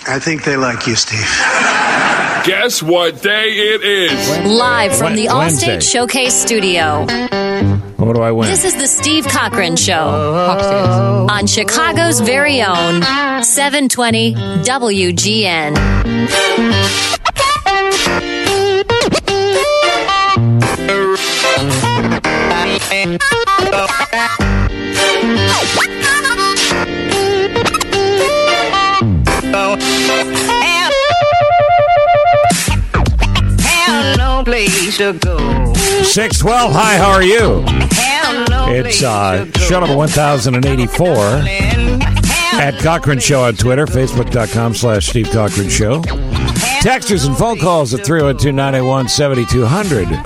I think they like you, Steve. Guess what day it is? Live from the Wednesday. Allstate Showcase Studio. What do I win? This is the Steve Cochran Show on Chicago's very own 720 WGN. Place to go. 612. Hi, how are you? It's show number 1084 at Cochran Show on Twitter, Facebook.com/Steve Cochran Show. Texters and phone calls at 312-981-7200.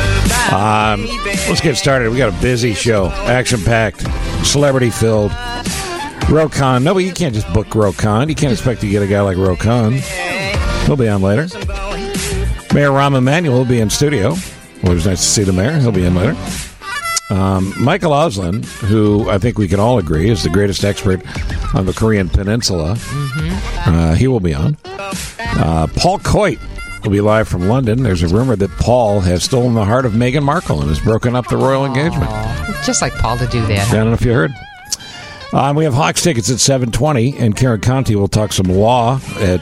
Let's get started. We got a busy show, action-packed, celebrity-filled. Rokon. No, but you can't just book Rokon. You can't expect to get a guy like Rokon. He'll be on later. Mayor Rahm Emanuel will be in studio. Well, it was nice to see the mayor. He'll be in later. Michael Oslin, who I think we can all agree is the greatest expert on the Korean Peninsula. He will be on. Paul Coit will be live from London. There's a rumor that Paul has stolen the heart of Meghan Markle and has broken up the royal engagement. Just like Paul to do that. I don't know if you heard. We have Hawks tickets at 7:20, and Karen Conti will talk some law at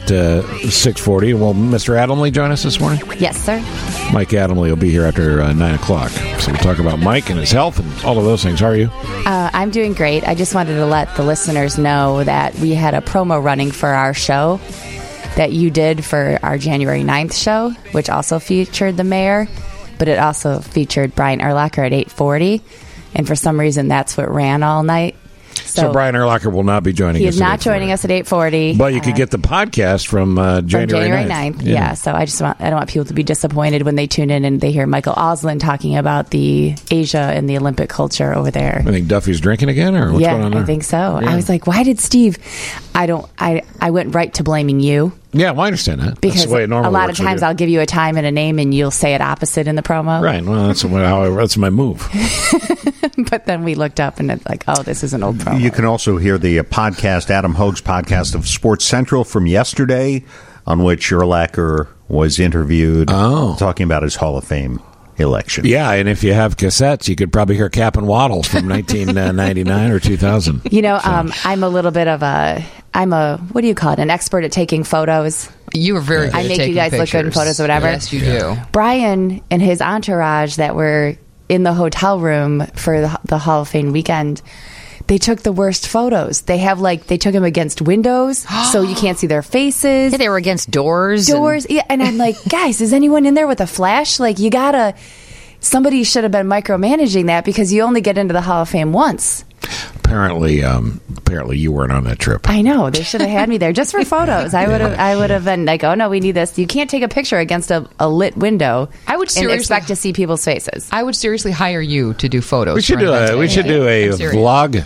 6:40. Will Mr. Adamley join us this morning? Yes, sir. Mike Adamley will be here after 9 o'clock. So we'll talk about Mike and his health and all of those things. How are you? I'm doing great. I just wanted to let the listeners know that we had a promo running for our show that you did for our January 9th show, which also featured the mayor, but it also featured Brian Urlacher at 8:40. And for some reason, that's what ran all night. So Brian Urlacher will not be joining us. He is not joining us at 8:40. But you could get the podcast from January 9th. Yeah, so I don't want people to be disappointed when they tune in and they hear Michael Oslin talking about the Asia and the Olympic culture over there. I think Duffy's drinking again, or what's going on there? I think so. Yeah. I was like, why did Steve? I went right to blaming you. Yeah, well, I understand that. Because that's the way it normally a lot works of times I'll give you a time and a name and you'll say it opposite in the promo. Right. Well, that's my move. But then we looked up and it's like, oh, this is an old promo. You can also hear the podcast, Adam Hogue's podcast of Sports Central from yesterday, on which Urlacher was interviewed talking about his Hall of Fame election. Yeah, and if you have cassettes, you could probably hear Cap and Waddles from 1999 or 2000. You know, I'm a little bit of what do you call it? An expert at taking photos. You were very good I at make taking you guys pictures. look good in photos or whatever. Yes, you do. Brian and his entourage that were in the hotel room for the Hall of Fame weekend, they took the worst photos. They took them against windows, so you can't see their faces. Yeah, they were against doors. Yeah, and I'm like, guys, is anyone in there with a flash? Like, somebody should have been micromanaging that because you only get into the Hall of Fame once. Apparently you weren't on that trip. I know. They should have had me there just for photos. I would have been like, oh no, we need this. You can't take a picture against a lit window. I would and expect to see people's faces. I would seriously hire you to do photos. We should do a vlog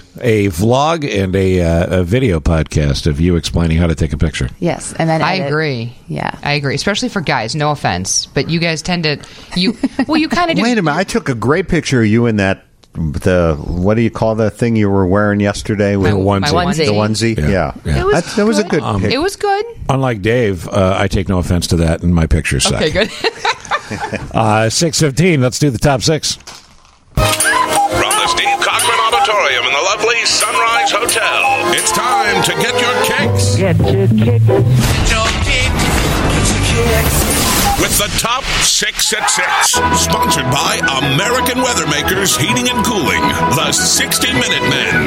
and a video podcast of you explaining how to take a picture. Yes, and then I agree. Yeah, I agree. Especially for guys. No offense, but you guys tend to you kind of do. Wait a minute! I took a great picture of you in that. What do you call the thing you were wearing yesterday? My onesie. The onesie? Yeah. That was a good picture. It was good. Unlike Dave, I take no offense to that, and my pictures suck. Okay, good. 6:15. Let's do the top six. From the Steve Cochran Auditorium in the lovely Sunrise Hotel, it's time to get your kicks. Get your kicks. Get your kicks. Get your kicks. With the Top 6 at 6, sponsored by American Weathermakers Heating and Cooling, the 60-Minute Men.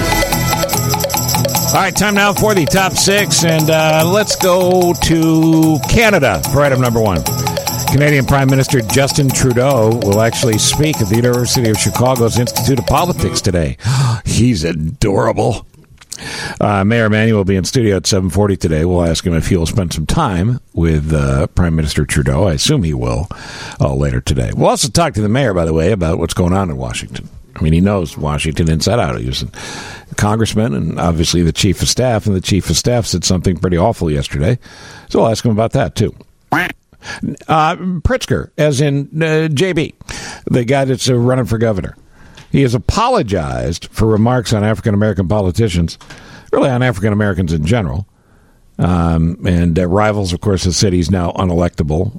All right, time now for the top six, and let's go to Canada for item number one. Canadian Prime Minister Justin Trudeau will actually speak at the University of Chicago's Institute of Politics today. He's adorable. Mayor Emanuel will be in studio at 7:40 today. We'll ask him if he'll spend some time with Prime Minister Trudeau. I assume he will later today. We'll also talk to the mayor, by the way, about what's going on in Washington. I mean, he knows Washington inside out. He was a congressman and obviously the chief of staff, and the chief of staff said something pretty awful yesterday. So we'll ask him about that, too. Pritzker, as in JB, the guy that's running for governor. He has apologized for remarks on African-American politicians, really on African-Americans in general. And rivals, of course, have said he's now unelectable.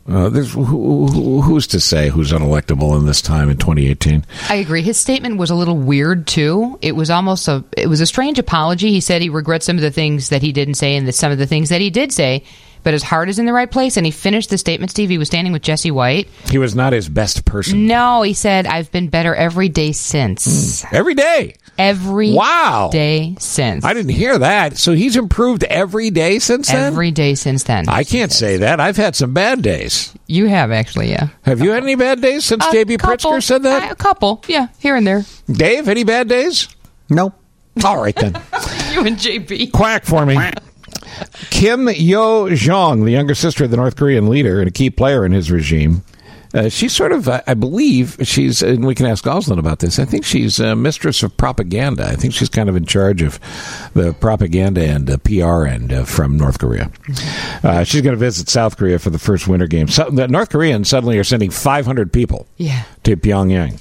Who's to say who's unelectable in this time in 2018? I agree. His statement was a little weird too. It was a strange apology. He said he regrets some of the things that he didn't say and some of the things that he did say, but his heart is in the right place. And he finished the statement, Steve. He was standing with Jesse White. He was not his best person. No, he said, "I've been better every day since." Every day? Every day since. I didn't hear that. So he's improved every day since then? Every day since then. I can't say that. I've had some bad days. You have, actually, yeah. Have you had any bad days since J.B. Pritzker said that? A couple, yeah, here and there. Dave, any bad days? No. All right, then. You and JB. Quack for me. Kim Yo-jong, the younger sister of the North Korean leader and a key player in his regime. She's sort of, I believe, and we can ask Goslin about this, I think she's mistress of propaganda. I think she's kind of in charge of the propaganda and PR end from North Korea. She's going to visit South Korea for the first Winter Games. So, the North Koreans suddenly are sending 500 people to Pyongyang.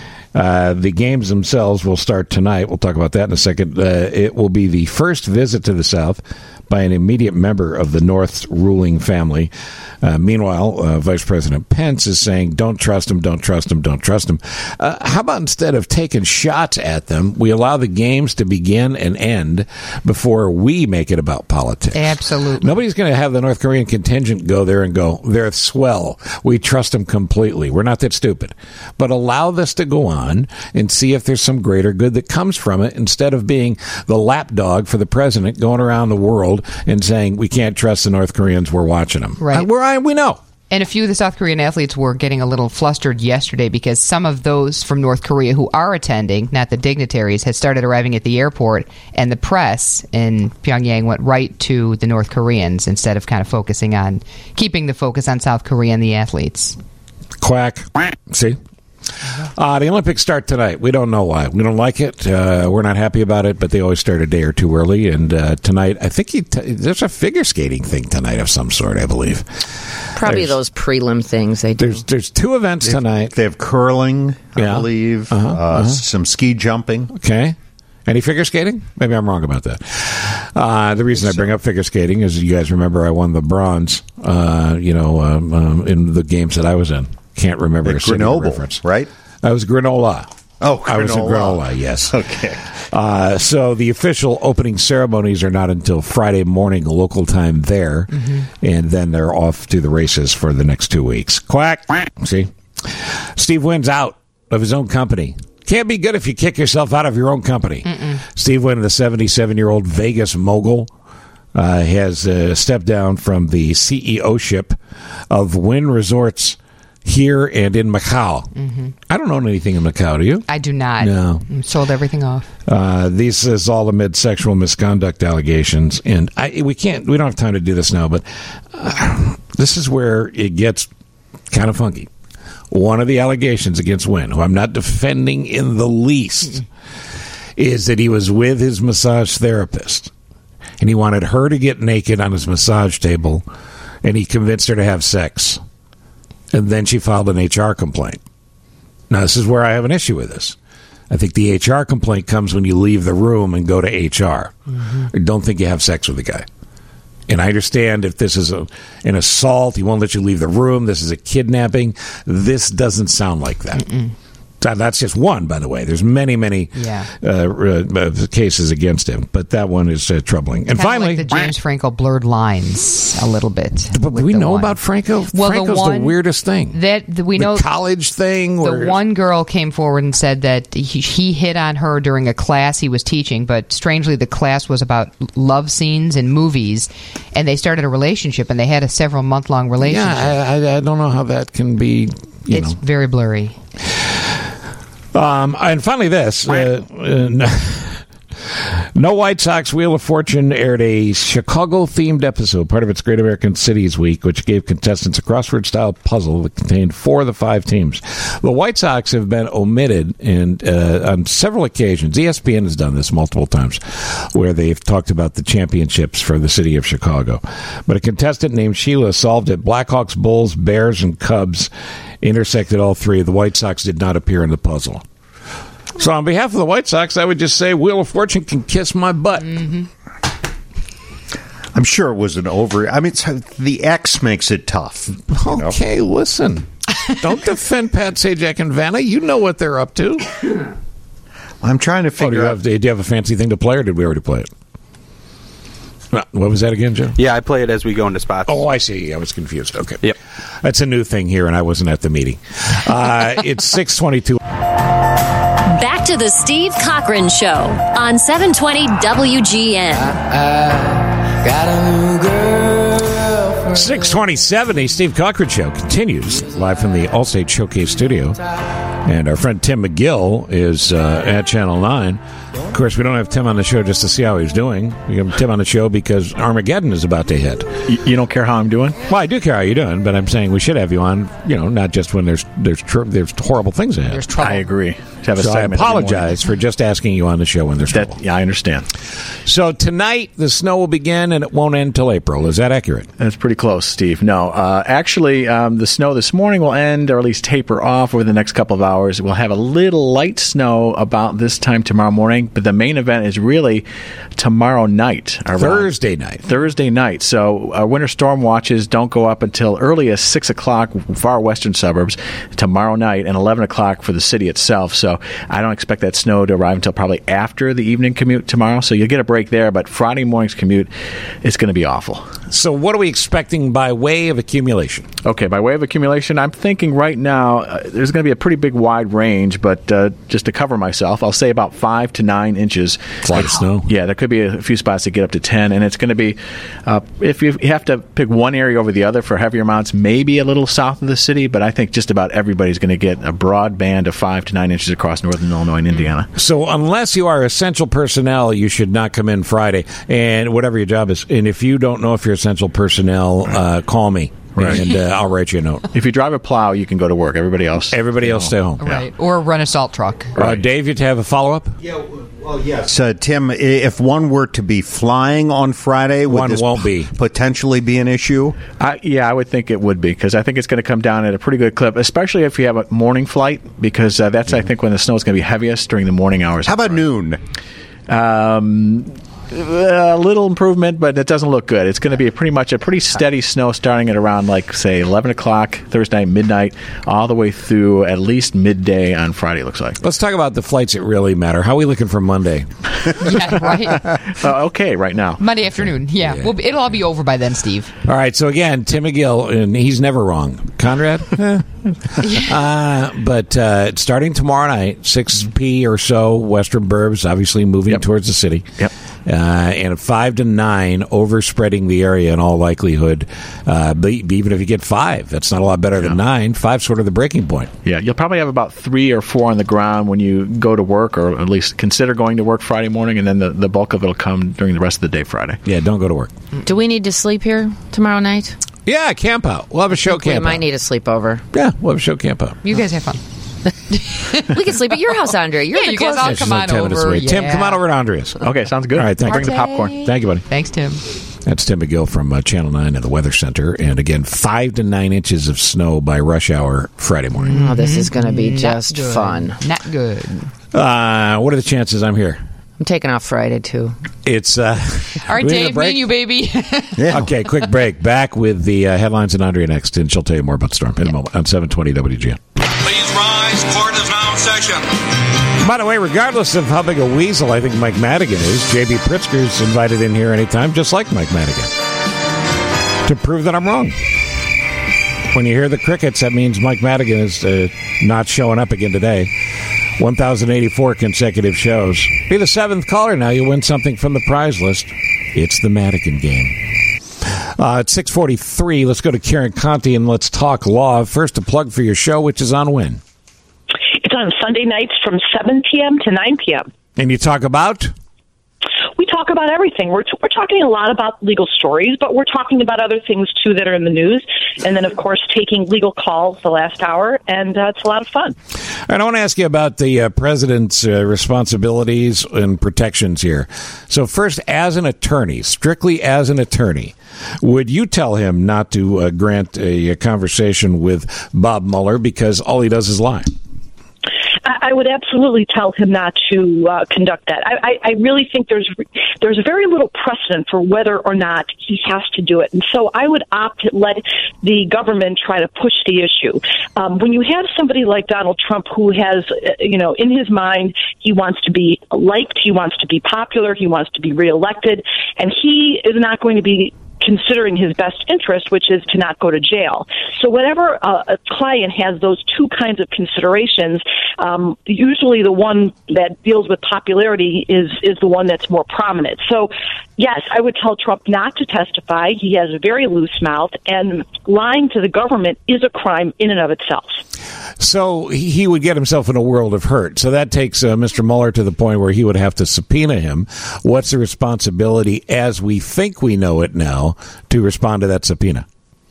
The games themselves will start tonight. We'll talk about that in a second. It will be the first visit to the South by an immediate member of the North's ruling family. Meanwhile, Vice President Pence is saying, don't trust him, don't trust him, don't trust him. How about instead of taking shots at them, we allow the games to begin and end before we make it about politics? Absolutely. Nobody's going to have the North Korean contingent go there and go, they're swell. We trust them completely. We're not that stupid. But allow this to go on and see if there's some greater good that comes from it instead of being the lapdog for the president going around the world and saying, we can't trust the North Koreans, we're watching them. Right. We know. And a few of the South Korean athletes were getting a little flustered yesterday because some of those from North Korea who are attending, not the dignitaries, had started arriving at the airport, and the press in Pyongyang went right to the North Koreans instead of kind of keeping the focus on South Korea and the athletes. Quack. See? The Olympics start tonight. We don't know why. We don't like it. We're not happy about it, but they always start a day or two early. And tonight, I think there's a figure skating thing tonight of some sort, I believe. Probably those prelim things they do. There's two events tonight. They have curling, I believe, some ski jumping. Okay. Any figure skating? Maybe I'm wrong about that. The reason I bring up figure skating is you guys remember I won the bronze, in the games that I was in. Can't remember a single reference. Right? I was Grenola. Oh, Grenola. I was in Grenola, yes. Okay. So the official opening ceremonies are not until Friday morning local time there, and then they're off to the races for the next 2 weeks. Quack. See? Steve Wynn's out of his own company. Can't be good if you kick yourself out of your own company. Steve Wynn, the 77-year-old Vegas mogul, has stepped down from the CEO-ship of Wynn Resorts here and in Macau. I don't own anything in Macau, do you? I do not. No. Sold everything off. This is all amid sexual misconduct allegations, and we don't have time to do this now, but this is where it gets kind of funky. One of the allegations against Wynn, who I'm not defending in the least, is that he was with his massage therapist, and he wanted her to get naked on his massage table, and he convinced her to have sex. And then she filed an HR complaint. Now, this is where I have an issue with this. I think the HR complaint comes when you leave the room and go to HR. I don't think you have sex with the guy. And I understand if this is an assault, he won't let you leave the room. This is a kidnapping. This doesn't sound like that. That's just one, by the way. There's many cases against him, but that one is troubling. And kind finally, like the James Franco blurred lines a little bit. But do we know about Franco? Well, Franco's the weirdest thing. We know the college thing. The one girl came forward and said that he hit on her during a class he was teaching, but strangely, the class was about love scenes in movies, and they started a relationship, and they had a several-month-long relationship. Yeah, I don't know how that can be. It's very blurry. And finally, this. No White Sox Wheel of Fortune aired a Chicago-themed episode, part of its Great American Cities Week, which gave contestants a crossword-style puzzle that contained 4 of the 5 teams. The White Sox have been omitted on several occasions. ESPN has done this multiple times, where they've talked about the championships for the city of Chicago. But a contestant named Sheila solved it. Blackhawks, Bulls, Bears, and Cubs intersected all 3. The White Sox did not appear in the puzzle. So on behalf of the White Sox, I would just say Wheel of Fortune can kiss my butt. I I'm sure it was an over. I mean, the X makes it tough. Okay, listen. Don't defend Pat Sajak and Vanna. You know what they're up to. I'm trying to figure out. Do you have a fancy thing to play, or did we already play it? What was that again, Joe? Yeah, I play it as we go into spots. Oh, I see. I was confused. Okay. Yep. That's a new thing here, and I wasn't at the meeting. It's 6:22. Back to the Steve Cochran Show on 720 WGN. Got a new girlfriend. 6:27, the Steve Cochran Show continues live from the Allstate Showcase Studio. And our friend Tim McGill is at Channel 9. Of course, we don't have Tim on the show just to see how he's doing. We have Tim on the show because Armageddon is about to hit. You don't care how I'm doing? Well, I do care how you're doing, but I'm saying we should have you on, not just when there's horrible things ahead. There's trouble. I agree. So I apologize for just asking you on the show when there's trouble. Yeah, I understand. So tonight, the snow will begin, and it won't end till April. Is that accurate? That's pretty close, Steve. No. Actually, the snow this morning will end, or at least taper off over the next couple of hours. We'll have a little light snow about this time tomorrow morning, but the main event is really tomorrow night. Thursday night. So winter storm watches don't go up until early as 6 o'clock, far western suburbs, tomorrow night, and 11 o'clock for the city itself. So I don't expect that snow to arrive until probably after the evening commute tomorrow. So you'll get a break there, but Friday morning's commute is going to be awful. So what are we expecting by way of accumulation? Okay, by way of accumulation, I'm thinking right now there's going to be a pretty big wide range, but just to cover myself, I'll say about 5 to 9 inches. It's a lot of snow. Yeah, there could be a few spots that get up to 10, and it's going to be, if you have to pick one area over the other for heavier amounts, maybe a little south of the city, but I think just about everybody's going to get a broad band of 5 to 9 inches across northern Illinois and Indiana. So unless you are essential personnel, you should not come in Friday, and whatever your job is. And if you don't know if you're essential personnel, call me. Right. And I'll write you a note. If you drive a plow, you can go to work. Everybody else stay home. Right. Yeah. Or run a salt truck. Dave, you have a follow-up? Yeah, well, yes. Tim, if one were to be flying on Friday, would this won't be potentially be an issue? I would think it would be, because I think it's going to come down at a pretty good clip, especially if you have a morning flight, because that's, I think, when the snow is going to be heaviest during the morning hours. How about noon? A little improvement, but it doesn't look good. It's going to be pretty steady snow starting at around, say, 11 o'clock Thursday night, midnight, all the way through at least midday on Friday, it looks like. Let's talk about the flights that really matter. How are we looking for Monday? Yeah, right. Okay, right now. Monday afternoon, yeah. Well, it'll all be over by then, Steve. All right, so again, Tim McGill, and he's never wrong. Conrad? But starting tomorrow night, 6 p or so, western burbs, obviously moving towards the city. Yep. And a 5 to 9 overspreading the area in all likelihood. But even if you get 5, that's not a lot better than 9. 5's sort of the breaking point. Yeah, you'll probably have about 3 or 4 on the ground when you go to work, or at least consider going to work Friday morning, and then the bulk of it will come during the rest of the day Friday. Yeah, don't go to work. Do we need to sleep here tomorrow night? Yeah, camp out. We'll have a show camp out. We might need a sleepover. Yeah, we'll have a show camp out. You guys have fun. We can sleep at your house, Andre. You're the you guys all come on over. Yeah. Tim, come on over to Andrea's. Okay, sounds good. All right, thanks. Bring the popcorn. Thank you, buddy. Thanks, Tim. That's Tim McGill from Channel 9 at the Weather Center. And again, 5 to 9 inches of snow by rush hour Friday morning. Oh, this is going to be just fun. Not good. What are the chances I'm here? I'm taking off Friday, too. All right, Dave, me and you, baby. Yeah. Okay, quick break. Back with the headlines and Andrea next, and she'll tell you more about the storm in a moment on 720 WGN. Please rise. Court is now in session. By the way, regardless of how big a weasel I think Mike Madigan is, J.B. Pritzker's invited in here anytime, just like Mike Madigan, to prove that I'm wrong. When you hear the crickets, that means Mike Madigan is not showing up again today. 1,084 consecutive shows. Be the 7th caller now. You'll win something from the prize list. It's the Madigan game. At 6:43, let's go to Karen Conti and let's talk law. First, a plug for your show, which is on when? It's on Sunday nights from 7 p.m. to 9 p.m. And you talk about? We talk about everything. We're talking a lot about legal stories, but we're talking about other things, too, that are in the news. And then, of course, taking legal calls the last hour, and it's a lot of fun. And I want to ask you about the president's responsibilities and protections here. So first, as an attorney, strictly as an attorney, would you tell him not to grant a conversation with Bob Mueller because all he does is lie? I would absolutely tell him not to conduct that. I really think there's very little precedent for whether or not he has to do it. And so I would opt to let the government try to push the issue. When you have somebody like Donald Trump who has, in his mind, he wants to be liked, he wants to be popular, he wants to be reelected, and he is not going to be considering his best interest, which is to not go to jail. So whenever a client has those two kinds of considerations, usually the one that deals with popularity is the one that's more prominent. So, yes, I would tell Trump not to testify. He has a very loose mouth, and lying to the government is a crime in and of itself. So he would get himself in a world of hurt. So that takes Mr. Mueller to the point where he would have to subpoena him. What's the responsibility, as we think we know it now, to respond to that subpoena?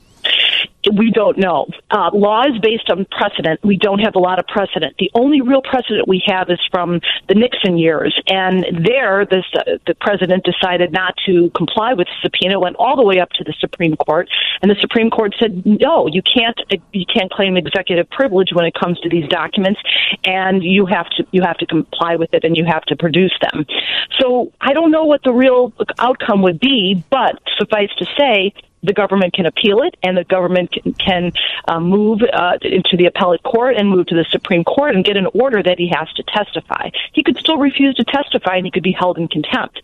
We don't know. Law is based on precedent. We don't have a lot of precedent. The only real precedent we have is from the Nixon years, and there the president decided not to comply with the subpoena, went all the way up to the Supreme Court, and the Supreme Court said, no, you can't claim executive privilege when it comes to these documents, and you have to comply with it, and you have to produce them. So I don't know what the real outcome would be, but suffice to say, the government can appeal it, and the government can move into the appellate court and move to the Supreme Court and get an order that he has to testify. He could still refuse to testify, and he could be held in contempt.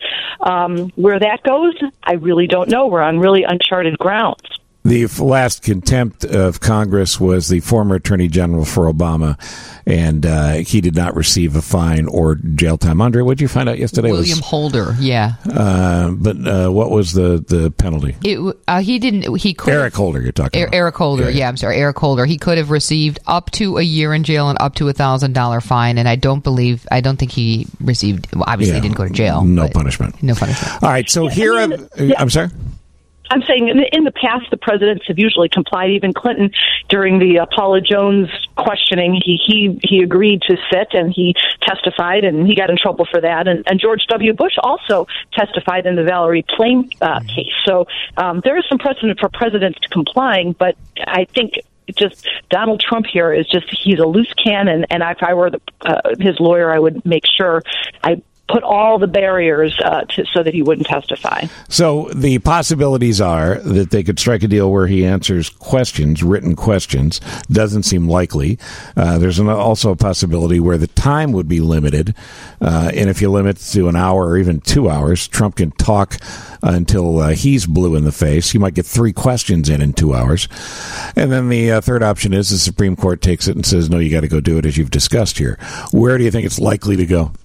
Where that goes, I really don't know. We're on really uncharted grounds. The last contempt of Congress was the former Attorney General for Obama, and he did not receive a fine or jail time. Andre, what did you find out yesterday? William Holder, yeah. But what was the penalty? He didn't. He could. Eric Holder, you're talking about. Eric Holder, yeah. I'm sorry, Eric Holder. He could have received up to a year in jail and up to $1,000 fine, and I don't think he received. Well, obviously, he didn't go to jail. No punishment. No punishment. All right. So I'm sorry. I'm saying in the past, the presidents have usually complied. Even Clinton, during the Paula Jones questioning, he agreed to sit and he testified, and he got in trouble for that. And George W. Bush also testified in the Valerie Plame case. So there is some precedent for presidents complying, but I think just Donald Trump here is he's a loose cannon. And if I were his lawyer, I would make sure I put all the barriers so that he wouldn't testify. So the possibilities are that they could strike a deal where he answers questions, written questions. Doesn't seem likely. There's also a possibility where the time would be limited. And if you limit to an hour or even 2 hours, Trump can talk until he's blue in the face. He might get 3 questions in 2 hours. And then the third option is the Supreme Court takes it and says, no, you got to go do it as you've discussed here. Where do you think it's likely to go?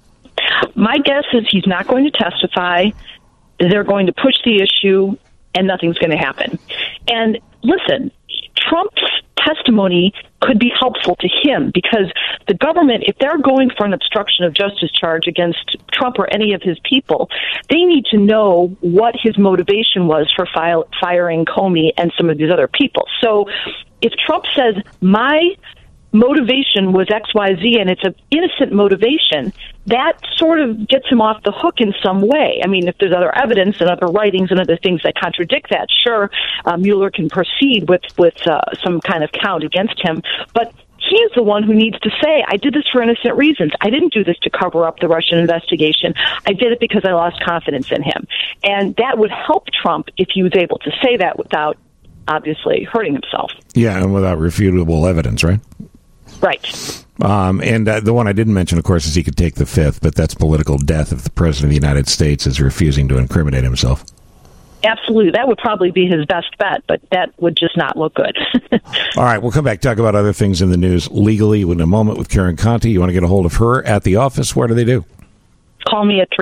My guess is he's not going to testify. They're going to push the issue, and nothing's going to happen. And listen, Trump's testimony could be helpful to him because the government, if they're going for an obstruction of justice charge against Trump or any of his people, they need to know what his motivation was for firing Comey and some of these other people. So if Trump says, my motivation was XYZ and it's an innocent motivation, that sort of gets him off the hook in some way. I mean, if there's other evidence and other writings and other things that contradict that, sure, Mueller can proceed with some kind of count against him. But he's the one who needs to say, I did this for innocent reasons. I didn't do this to cover up the Russian investigation. I did it because I lost confidence in him. And that would help Trump if he was able to say that without obviously hurting himself. Yeah, and without refutable evidence, right? Right. And the one I didn't mention, of course, is he could take the fifth, but that's political death if the President of the United States is refusing to incriminate himself. Absolutely. That would probably be his best bet, but that would just not look good. All right, we'll come back, talk about other things in the news legally in a moment with Karen Conti. You want to get a hold of her at the office? What do they do? Call me at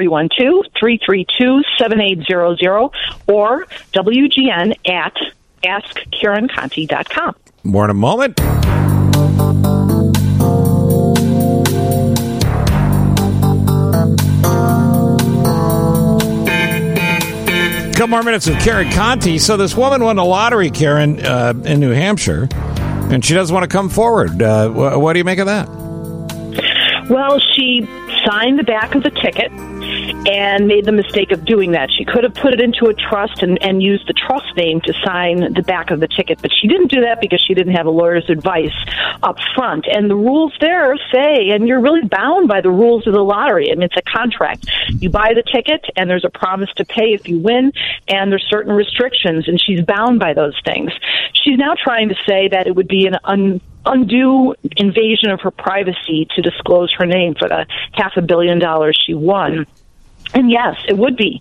312-332-7800 or WGN at AskKarenConti.com. More in a moment. Couple more minutes with Karen Conti. So this woman won the lottery, Karen, in New Hampshire, and she doesn't want to come forward. What do you make of that? Well, she signed the back of the ticket, and made the mistake of doing that. She could have put it into a trust and used the trust name to sign the back of the ticket, but she didn't do that because she didn't have a lawyer's advice up front. And the rules there say, and you're really bound by the rules of the lottery. I mean, it's a contract. You buy the ticket, and there's a promise to pay if you win, and there's certain restrictions, and she's bound by those things. She's now trying to say that it would be an undue invasion of her privacy to disclose her name for the $500 million she won. And yes, it would be.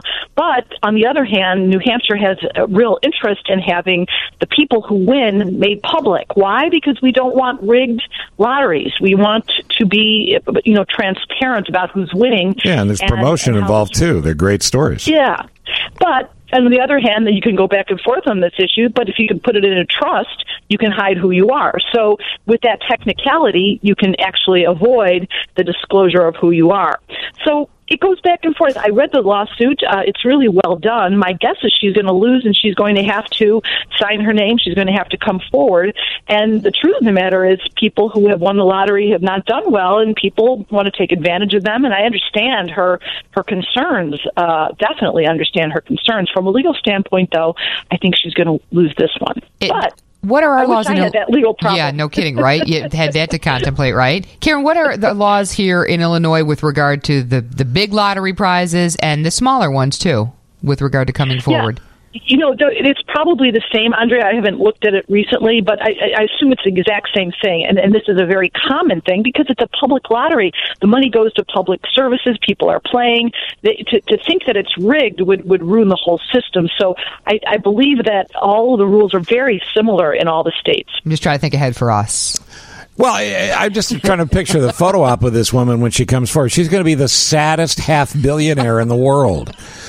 But on the other hand, New Hampshire has a real interest in having the people who win made public. Why? Because we don't want rigged lotteries. We want to be, transparent about who's winning. Yeah, and there's promotion involved too. They're great stories. Yeah. But on the other hand, you can go back and forth on this issue, but if you can put it in a trust, you can hide who you are. So with that technicality, you can actually avoid the disclosure of who you are. So it goes back and forth. I read the lawsuit. It's really well done. My guess is she's going to lose, and she's going to have to sign her name. She's going to have to come forward. And the truth of the matter is people who have won the lottery have not done well, and people want to take advantage of them. And I understand her concerns, definitely understand her concerns. From a legal standpoint, though, I think she's going to lose this one. But what are our laws? I had that legal problem. Yeah, no kidding, right? You had that to contemplate, right? Karen, what are the laws here in Illinois with regard to the big lottery prizes and the smaller ones, too, with regard to coming forward? Yeah. It's probably the same, Andrea. I haven't looked at it recently, but I assume it's the exact same thing. And this is a very common thing because it's a public lottery. The money goes to public services. People are playing. To think that it's rigged would ruin the whole system. So I believe that all of the rules are very similar in all the states. I'm just trying to think ahead for us. Well, I'm just trying to picture the photo op of this woman when she comes forward. She's going to be the saddest half-billionaire in the world.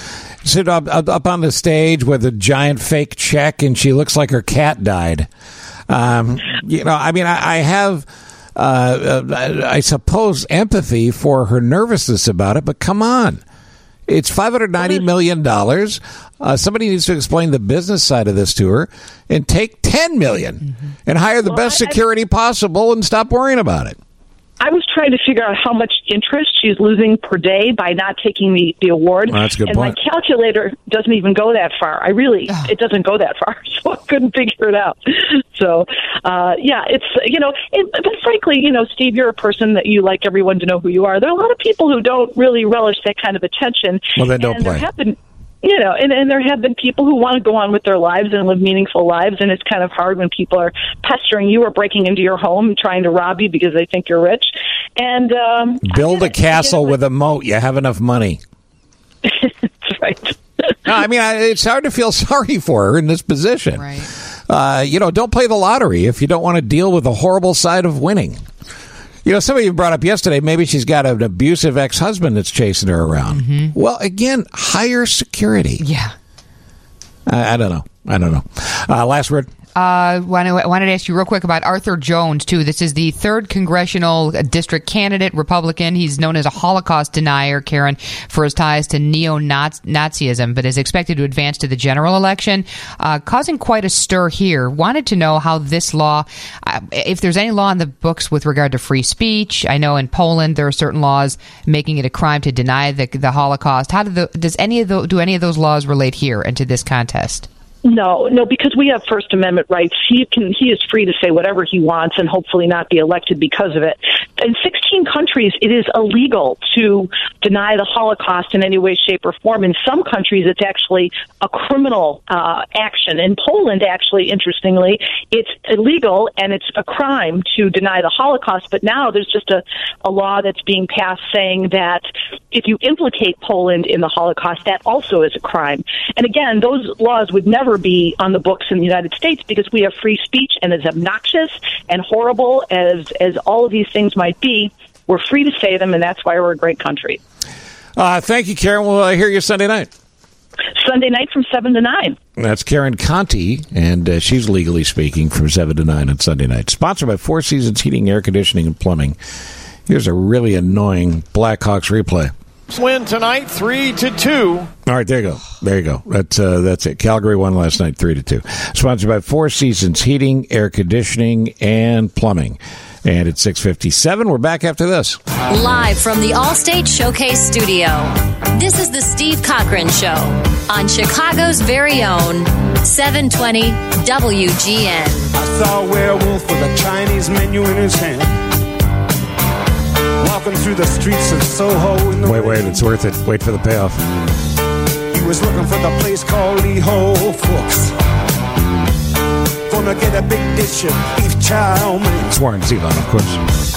Sit up on the stage with a giant fake check, and she looks like her cat died. I have, I suppose, empathy for her nervousness about it, but come on. It's $590 million. Somebody needs to explain the business side of this to her and take $10 million and hire the best security possible and stop worrying about it. I was trying to figure out how much interest she's losing per day by not taking the award. Well, that's a good point. My calculator doesn't even go that far. It doesn't go that far, so I couldn't figure it out. So, but frankly, Steve, you're a person that you like everyone to know who you are. There are a lot of people who don't really relish that kind of attention. Well, then don't play. And there have been people who want to go on with their lives and live meaningful lives, and it's kind of hard when people are pestering you or breaking into your home and trying to rob you because they think you're rich. And build a castle with a moat. You have enough money. That's right. No, it's hard to feel sorry for her in this position. Right. Don't play the lottery if you don't want to deal with the horrible side of winning. Somebody brought up yesterday, maybe she's got an abusive ex-husband that's chasing her around. Mm-hmm. Well, again, hire security. Yeah. I don't know. Last word. Wanted to ask you real quick about Arthur Jones, too. This is the 3rd Congressional District candidate, Republican. He's known as a Holocaust denier, Karen, for his ties to neo-Nazism, but is expected to advance to the general election, causing quite a stir here. Wanted to know how this law, if there's any law in the books with regard to free speech. I know in Poland there are certain laws making it a crime to deny the Holocaust. How do any of those laws relate here and to this contest? No, because we have First Amendment rights. He is free to say whatever he wants and hopefully not be elected because of it. In 16 countries, it is illegal to deny the Holocaust in any way, shape, or form. In some countries, it's actually a criminal action. In Poland, actually, interestingly, it's illegal and it's a crime to deny the Holocaust. But now there's just a law that's being passed saying that if you implicate Poland in the Holocaust, that also is a crime. And again, those laws would never be on the books in the United States because we have free speech, and as obnoxious and horrible as all of these things might be, we're free to say them, and that's why we're a great country. Thank you, Karen. We'll hear you Sunday night. Sunday night from 7 to 9. That's Karen Conti, and she's legally speaking from 7 to 9 on Sunday night. Sponsored by Four Seasons Heating, Air Conditioning, and Plumbing. Here's a really annoying Blackhawks replay. Win tonight 3-2. All right, there you go. That's it. Calgary won last night 3-2. Sponsored by Four Seasons Heating, Air Conditioning, and Plumbing. And at 6:57, we're back after this. Live from the Allstate Showcase Studio, this is the Steve Cochran Show on Chicago's very own 720 WGN. I saw a werewolf with a Chinese menu in his hand, walking through the streets of Soho. In the Wait, it's worth it. Wait for the payoff. He was looking for the place called Lee Ho Fooks. Gonna get a big dish of beef chow mein. It's Warren Zevon, of course.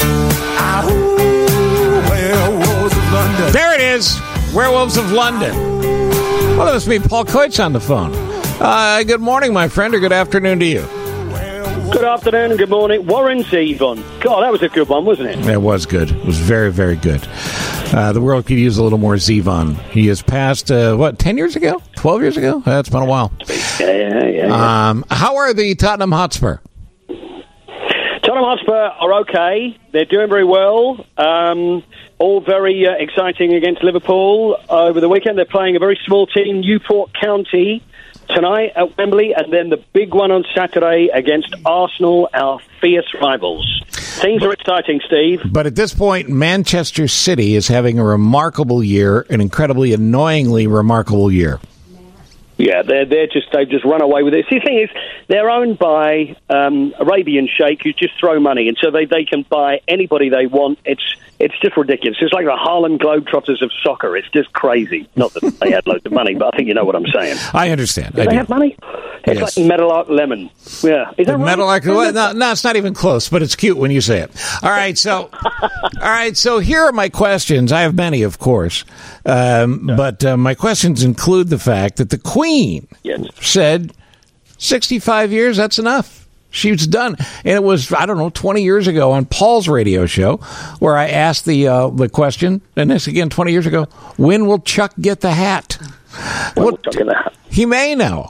Werewolves of London. There it is. Werewolves of London. Well, that must be Paul Coit's on the phone. Good morning, my friend, or good afternoon to you. Good afternoon and good morning. Warren Zevon. God, that was a good one, wasn't it? It was good. It was very, very good. The world could use a little more Zevon. He has passed, 10 years ago? 12 years ago? That's been a while. Yeah. How are the Tottenham Hotspur? Tottenham Hotspur are okay. They're doing very well. All very exciting against Liverpool over the weekend. They're playing a very small team, Newport County, tonight at Wembley, and then the big one on Saturday against Arsenal, our fierce rivals. Things are exciting, Steve. But at this point, Manchester City is having a remarkable year, an incredibly annoyingly remarkable year. Yeah, they've just run away with it. See, the thing is, they're owned by Arabian Sheikh who just throw money, and so they can buy anybody they want. It's just ridiculous. It's like the Harlem Globetrotters of soccer. It's just crazy. Not that they had loads of money, but I think you know what I'm saying. I understand. Do they have money? It's like Meadowlark Lemon. Yeah, is that Meadowlark? No, it's not even close, but it's cute when you say it. All right, so here are my questions. I have many, of course, but my questions include the fact that the Queen said 65 years, that's enough. She was done. And it was, 20 years ago on Paul's radio show where I asked the question, and this again 20 years ago, when will Chuck get the hat? He may now.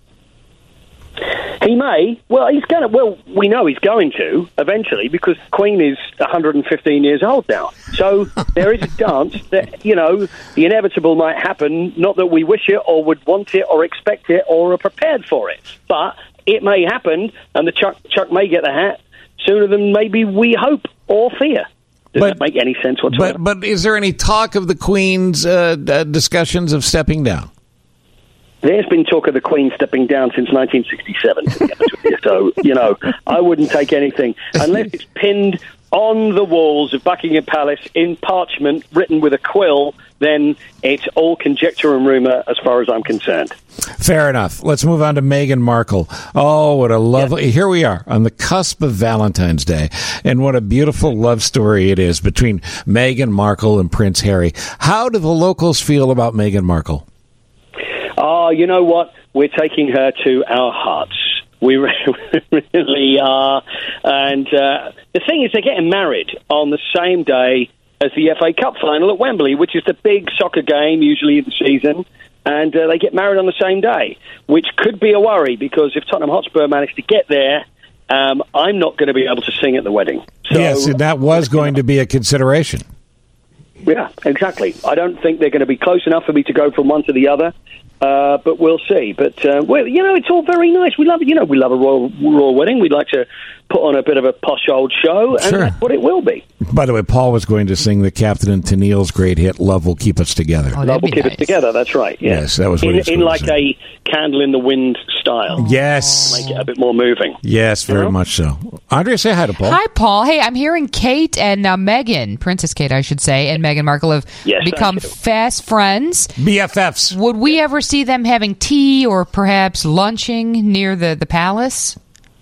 He may. Well, he's going to. Well, we know he's going to eventually because the Queen is 115 years old now. So there is a chance that, the inevitable might happen. Not that we wish it or would want it or expect it or are prepared for it. But it may happen, and the Chuck may get the hat sooner than maybe we hope or fear. Does that make any sense whatsoever? But is there any talk of the Queen's discussions of stepping down? There's been talk of the Queen stepping down since 1967, to be honest with you. So, I wouldn't take anything. Unless it's pinned on the walls of Buckingham Palace in parchment, written with a quill, then it's all conjecture and rumour as far as I'm concerned. Fair enough. Let's move on to Meghan Markle. Oh, what a lovely... Here we are on the cusp of Valentine's Day, and what a beautiful love story it is between Meghan Markle and Prince Harry. How do the locals feel about Meghan Markle? Oh, you know what? We're taking her to our hearts. We really are. And the thing is, they're getting married on the same day as the FA Cup final at Wembley, which is the big soccer game usually of the season. And they get married on the same day, which could be a worry because if Tottenham Hotspur managed to get there, I'm not going to be able to sing at the wedding. So, yes, and that was going to be a consideration. Yeah, exactly. I don't think they're going to be close enough for me to go from one to the other. But we'll see. But it's all very nice. We love we love a royal wedding. We'd like to put on a bit of a posh old show, and that's what it will be. By the way, Paul was going to sing the Captain and Tennille's great hit "Love Will Keep Us Together." Oh, Love will keep us together. That's right. Yes, that was what in like a Candle in the Wind style. Yes, make it a bit more moving. Yes, very much so. Andrea, say hi to Paul. Hi, Paul. Hey, I'm hearing Kate and Meghan, Princess Kate, I should say, and Meghan Markle have become fast friends, BFFs. Would we ever see them having tea or perhaps lunching near the palace?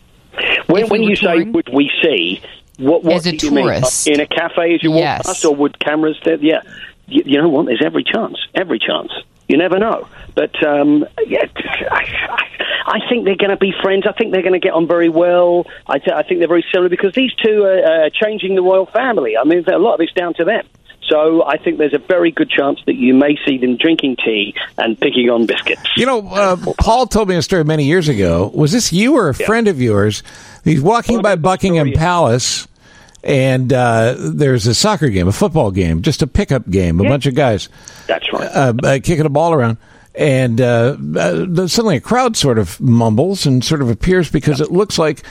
When you say would we see, what as do a you tourist mean? In a cafe as you walk past, or would cameras? Yeah, you know what? There's every chance. You never know. But I think they're going to be friends. I think they're going to get on very well. I think they're very similar because these two are changing the royal family. I mean, a lot of it's down to them. So I think there's a very good chance that you may see them drinking tea and picking on biscuits. Paul told me a story many years ago. Was this you or a friend of yours? He's walking by Buckingham Palace, and there's a soccer game, a football game, just a pickup game, a bunch of guys. That's right. Kicking a ball around. And suddenly a crowd sort of mumbles and sort of appears because it looks like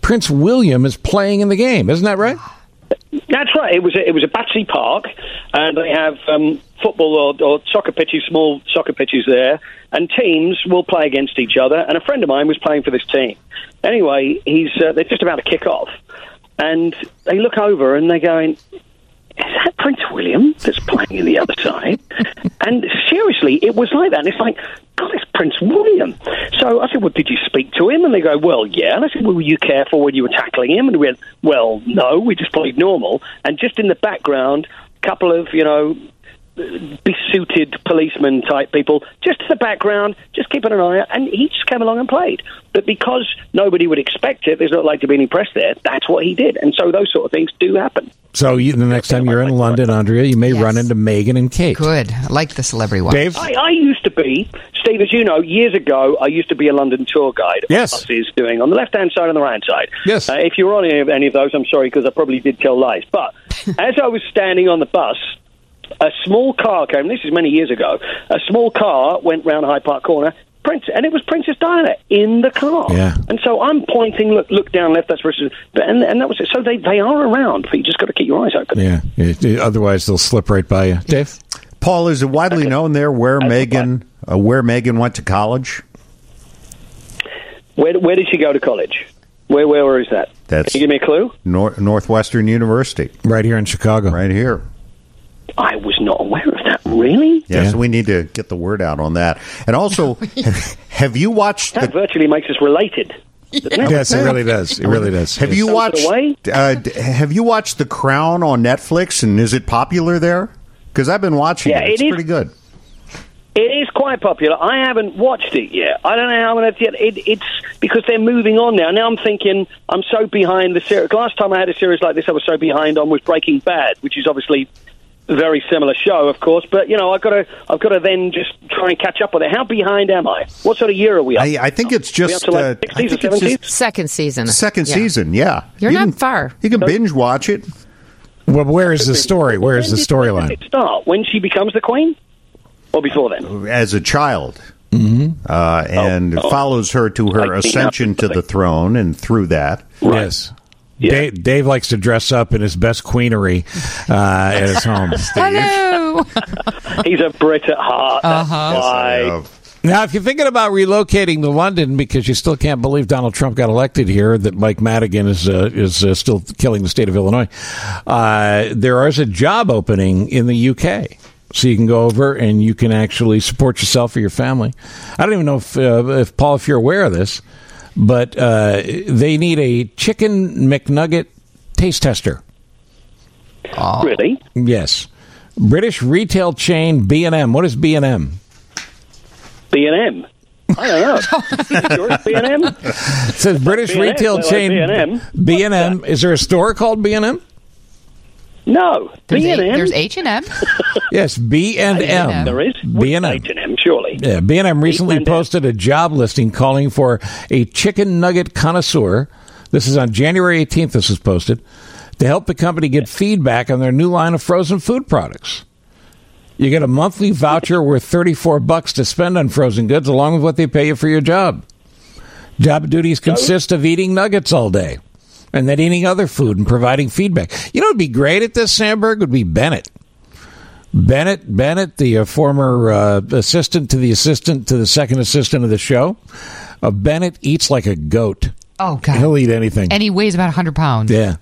Prince William is playing in the game. Isn't that right? That's right. It was at Battersea Park, and they have football or soccer pitches, small soccer pitches there, and teams will play against each other. And a friend of mine was playing for this team. Anyway, they're just about to kick off, and they look over and they're going, "Is that Prince William that's playing in the other side?" And seriously, it was like that. And it's like, God, it's Prince William. So I said, "Well, did you speak to him?" And they go, "Well, yeah." And I said, "Well, were you careful when you were tackling him?" And we went, "Well, no, we just played normal." And just in the background, a couple of, besuited policeman type people, just in the background, just keeping an eye out. And he just came along and played. But because nobody would expect it, there's not like to be any press there, that's what he did. And so those sort of things do happen. So the next time you're in London, Andrea, you may run into Meghan and Kate. Good. I like the celebrity one. Dave? I used to be, Steve, as you know, years ago, I used to be a London tour guide. Yes. Buses doing on the left-hand side and the right-hand side. Yes. If you were on any of those, I'm sorry, because I probably did tell lies. But as I was standing on the bus, a small car came, this is many years ago, a small car went round Hyde Park Corner, and it was Princess Diana in the car. Yeah. And so I'm pointing, look down left, that's Princess, and that was it. So they are around, but you just got to keep your eyes open. Yeah. Otherwise, they'll slip right by you. Dave? Paul, is it widely known there where Meghan went to college? Where did she go to college? Where is that? Can you give me a clue? Northwestern University. Right here in Chicago. Right here. I was not aware of that. Really? Yeah, so we need to get the word out on that. And also, have you watched... That virtually makes us related. Yes, it really does. It really does. Have you watched The Crown on Netflix, and is it popular there? Because I've been watching it. It's pretty good. It is quite popular. I haven't watched it yet. I don't know how it's yet. It's because they're moving on now. Now I'm thinking I'm so behind the series. Last time I had a series like this I was so behind on was Breaking Bad, which is obviously a very similar show, of course. But, I've got to then just try and catch up with it. How behind am I? What sort of year are we up? I think it's just... Are we up to 60s or 70s? Second season. Second season, yeah. You're not far. You can binge watch it. Well, where is the story? Where is the storyline? When did it start? When she becomes the queen? Or before then? As a child. And follows her to her ascension to the throne, and through that. Right. Yes. Yeah. Dave likes to dress up in his best queenery at his home. Hello. He's a Brit at heart. Yes, now, if you're thinking about relocating to London because you still can't believe Donald Trump got elected here, that Mike Madigan is still killing the state of Illinois, there is a job opening in the UK. So you can go over and you can actually support yourself or your family. I don't even know if Paul, if you're aware of this, but they need a chicken McNugget taste tester. Oh. Really? Yes. British retail chain B&M. What is B&M? B&M? I don't know. Sure it's B&M? It says British B&M, retail chain B&M. B&M. Is there a store called B&M? No. B&M? There's H&M. Yes, B&M. There is? B&M. H&M, surely. Yeah, B&M recently posted a job listing calling for a chicken nugget connoisseur. This is on January 18th, this was posted, to help the company get feedback on their new line of frozen food products. You get a monthly voucher worth $34 to spend on frozen goods, along with what they pay you for your job. Job duties consist of eating nuggets all day and then eating other food and providing feedback. You know what would be great at this, Sandberg, would be Bennett. Bennett, the former assistant to the second assistant of the show. Bennett eats like a goat. Oh, God. He'll eat anything. And he weighs about 100 pounds. Yeah.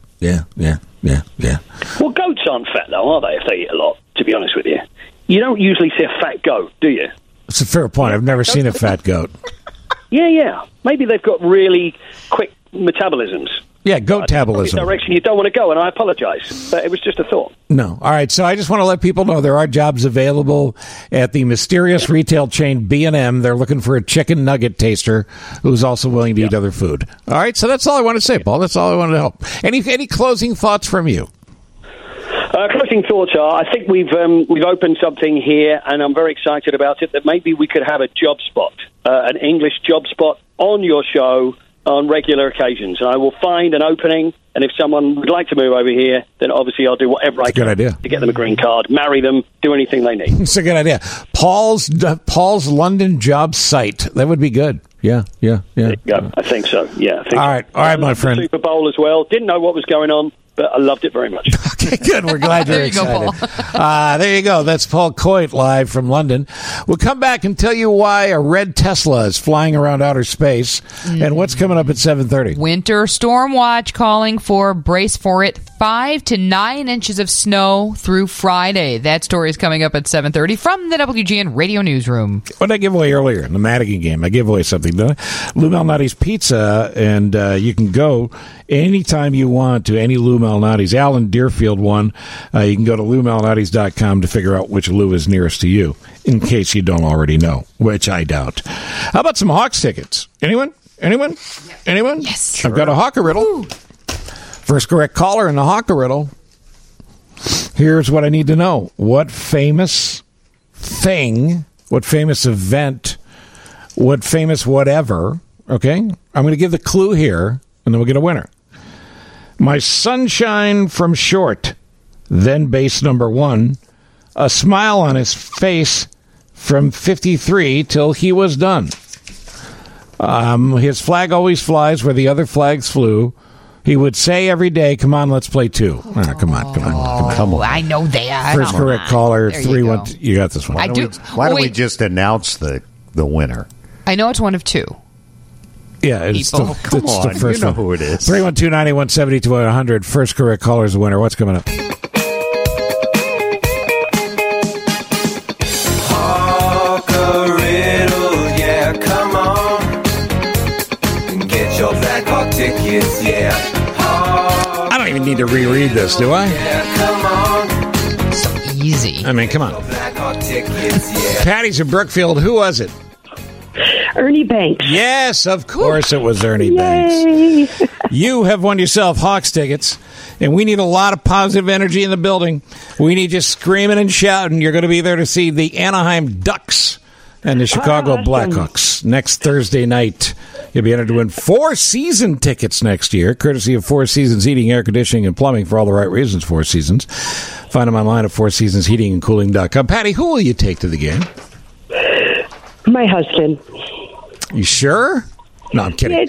Well, goats aren't fat, though, are they, if they eat a lot, to be honest with you? You don't usually see a fat goat, do you? It's a fair point. I've never seen a fat goat. Yeah. Maybe they've got really quick metabolisms. Yeah, goat metabolism. Direction you don't want to go, and I apologize, but it was just a thought. No. All right, so I just want to let people know there are jobs available at the mysterious retail chain B&M. They're looking for a chicken nugget taster who's also willing to eat other food. All right, so that's all I want to say, Paul. That's all I wanted to help. Any closing thoughts from you? Closing thoughts are, I think we've opened something here, and I'm very excited about it, that maybe we could have a job spot, an English job spot on your show on regular occasions. And I will find an opening, and if someone would like to move over here, then obviously I'll do whatever I can to get them a green card, marry them, do anything they need. It's a good idea. Paul's London job site. That would be good. Yeah. There you go. I think so. Yeah. I think All right, my friend. Super Bowl as well. Didn't know what was going on, but I loved it very much. Okay, good. We're glad you're excited. There you go. That's Paul Coit live from London. We'll come back and tell you why a red Tesla is flying around outer space and what's coming up at 7:30. Winter storm watch calling for, brace for it, 5 to 9 inches of snow through Friday. That story is coming up at 7:30 from the WGN Radio Newsroom. What did I give away earlier in the Madigan game? I gave away something, didn't I? Lou Malnati's Pizza, and you can go anytime you want to any Lou Malnati's. Alan Deerfield won. You can go to LouMalnati's.com to figure out which Lou is nearest to you, in case you don't already know, which I doubt. How about some Hawks tickets? Anyone? Yes. Sure. I've got a Hawker Riddle. Ooh. First correct caller in the Hawker Riddle. Here's what I need to know. What famous thing, what famous event, what famous whatever, okay? I'm going to give the clue here, and then we'll get a winner. My sunshine from short, then base number 1, a smile on his face from 53 till he was done. His flag always flies where the other flags flew. He would say every day, "Come on, let's play 2." Come on. I know that. First correct caller, 3-1. You got this one. Why don't we just announce the winner? I know it's one of 2. Yeah, it's the first you know one. who it is. 312-981-72-100. First correct caller is the winner. What's coming up? Hawker Riddle, yeah, come on. Get your Blackhawk tickets, yeah. I don't even need to reread this, do I? Yeah, come on. So easy. I mean, come on. Blackhawk tickets, yeah. Patty's in Brookfield. Who was it? Ernie Banks. Yes, of course it was Ernie Banks. You have won yourself Hawks tickets, and we need a lot of positive energy in the building. We need you screaming and shouting. You're going to be there to see the Anaheim Ducks and the Chicago Blackhawks next Thursday night. You'll be entered to win 4 season tickets next year, courtesy of 4 Seasons Heating, Air Conditioning, and Plumbing for all the right reasons, 4 Seasons. Find them online at 4seasonsheatingandcooling.com. Patty, who will you take to the game? My husband. You sure? No, I'm kidding.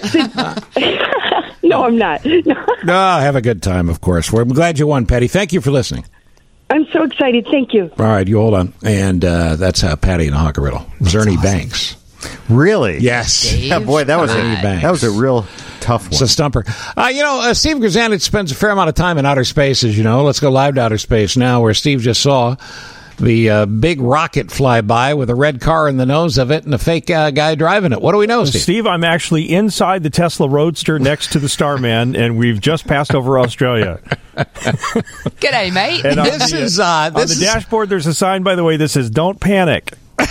No, I'm not. No, have a good time, of course. I'm glad you won, Patty. Thank you for listening. I'm so excited. Thank you. All right, you hold on. And that's Patty and the Hawker Riddle. It was Ernie Banks. Really? Yes. Yeah, boy, that was a real tough one. It's a stumper. Steve Grzanich spends a fair amount of time in outer space, as you know. Let's go live to outer space now, where Steve just saw the big rocket fly by with a red car in the nose of it and a fake guy driving it. What do we know, Steve? Steve, I'm actually inside the Tesla Roadster next to the Starman, and we've just passed over Australia. G'day, mate. And on the dashboard, there's a sign, by the way, that says, "Don't panic."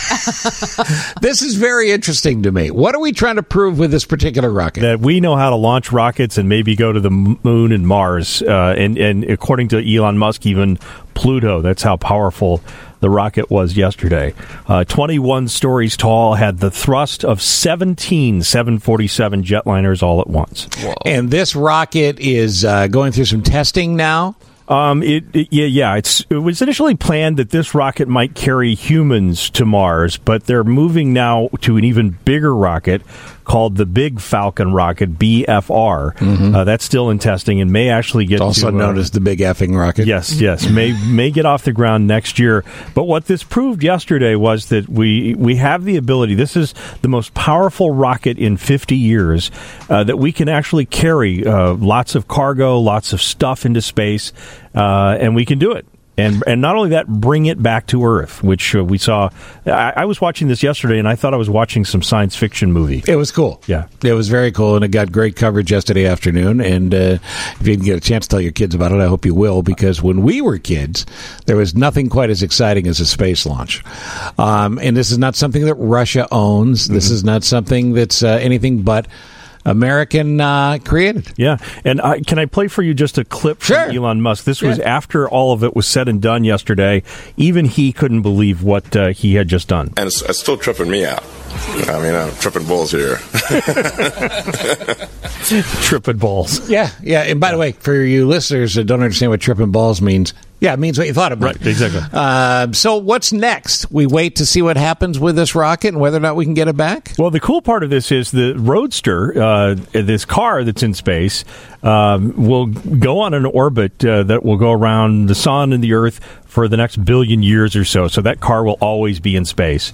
This is very interesting to me. What are we trying to prove with this particular rocket? That we know how to launch rockets and maybe go to the moon and Mars. And according to Elon Musk, even Pluto. That's how powerful the rocket was yesterday. 21 stories tall, had the thrust of 17 747 jetliners all at once. Whoa. And this rocket is going through some testing now? It was initially planned that this rocket might carry humans to Mars, but they're moving now to an even bigger rocket called the Big Falcon rocket, BFR. Mm-hmm. That's still in testing and may actually get also known as the Big Effing rocket. Yes, may get off the ground next year. But what this proved yesterday was that we have the ability. This is the most powerful rocket in 50 years that we can actually carry lots of cargo, lots of stuff into space, and we can do it. And not only that, bring it back to Earth, which we saw. I was watching this yesterday, and I thought I was watching some science fiction movie. It was cool. Yeah. It was very cool, and it got great coverage yesterday afternoon. And if you didn't get a chance to tell your kids about it, I hope you will, because when we were kids, there was nothing quite as exciting as a space launch. And this is not something that Russia owns. This is not something that's anything but American created. Yeah. And can I play for you just a clip from Elon Musk? This was after all of it was said and done yesterday. Even he couldn't believe what he had just done. And it's still tripping me out. I mean, I'm tripping balls here. Tripping balls. Yeah. And by the way, for you listeners that don't understand what tripping balls means, it means what you thought it meant. Right, exactly. So what's next? We wait to see what happens with this rocket and whether or not we can get it back? Well, the cool part of this is the Roadster, this car that's in space, will go on an orbit that will go around the sun and the Earth for the next billion years or so. So that car will always be in space.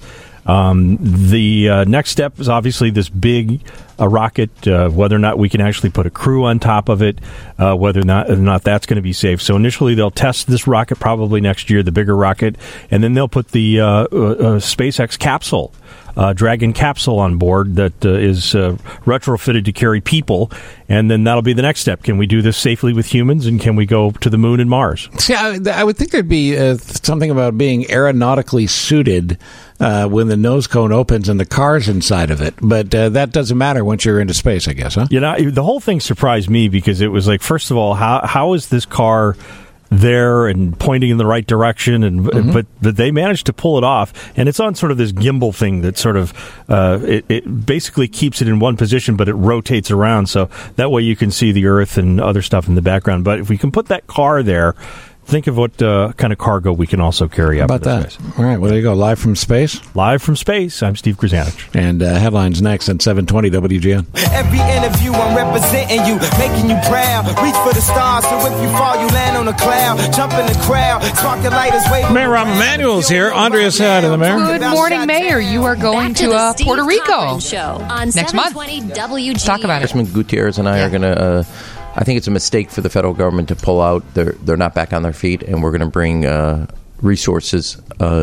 The next step is obviously this big rocket, whether or not we can actually put a crew on top of it, whether or not that's going to be safe. So initially they'll test this rocket probably next year, the bigger rocket, and then they'll put the SpaceX capsule, Dragon capsule on board that is retrofitted to carry people, and then that'll be the next step. Can we do this safely with humans, and can we go to the moon and Mars? See, I would think there'd be something about being aeronautically suited when the nose cone opens and the car's inside of it. But that doesn't matter once you're into space, I guess, huh? You know, the whole thing surprised me because it was like, first of all, how is this car there and pointing in the right direction, and but they managed to pull it off, and it's on sort of this gimbal thing that sort of it basically keeps it in one position, but it rotates around, so that way you can see the Earth and other stuff in the background. But if we can put that car there, think of what kind of cargo we can also carry up. How about that? Space. All right, well, there you go. Live from space. Live from space. I'm Steve Grzanich. And headlines next on 720 WGN. Every interview, I'm representing you, making you proud. Reach for the stars, so if you fall, you land on a cloud. Jump in the crowd, spark the lighters, wave. Mayor Rahm Emanuel's here. Andrea's head of the mayor. Good morning, Mayor. You are going to Puerto Puerto Rico Show on next month. WGN. Talk about it. Congressman Gutierrez and I are going to. I think it's a mistake for the federal government to pull out. They're not back on their feet, and we're going to bring resources,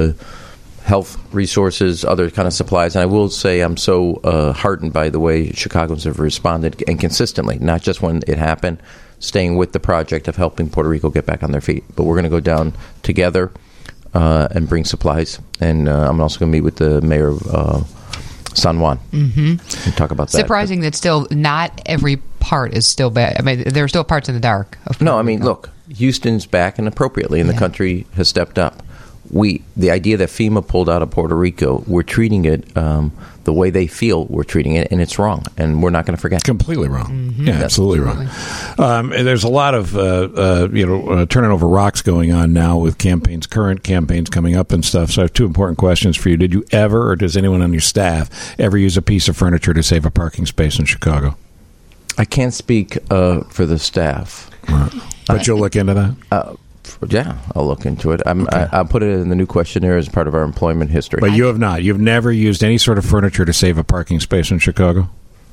health resources, other kind of supplies. And I will say I'm so heartened by the way Chicagoans have responded, and consistently, not just when it happened, staying with the project of helping Puerto Rico get back on their feet. But we're going to go down together and bring supplies. And I'm also going to meet with the mayor of San Juan and talk about that. Surprising that still not every part is still bad. I mean, there are still parts in the dark. No, I mean, look, Houston's back, and appropriately, and the country has stepped up. The idea that FEMA pulled out of Puerto Rico, we're treating it the way they feel we're treating it, and it's wrong, and we're not going to forget. Completely wrong. Yeah, absolutely wrong. There's a lot of turning over rocks going on now with current campaigns coming up and stuff. So I have two important questions for you. Did you ever, or does anyone on your staff ever use a piece of furniture to save a parking space in Chicago? I can't speak for the staff. Right. But you'll look into that? Yeah, I'll look into it. I'll put it in the new questionnaire as part of our employment history. But you have not. You've never used any sort of furniture to save a parking space in Chicago?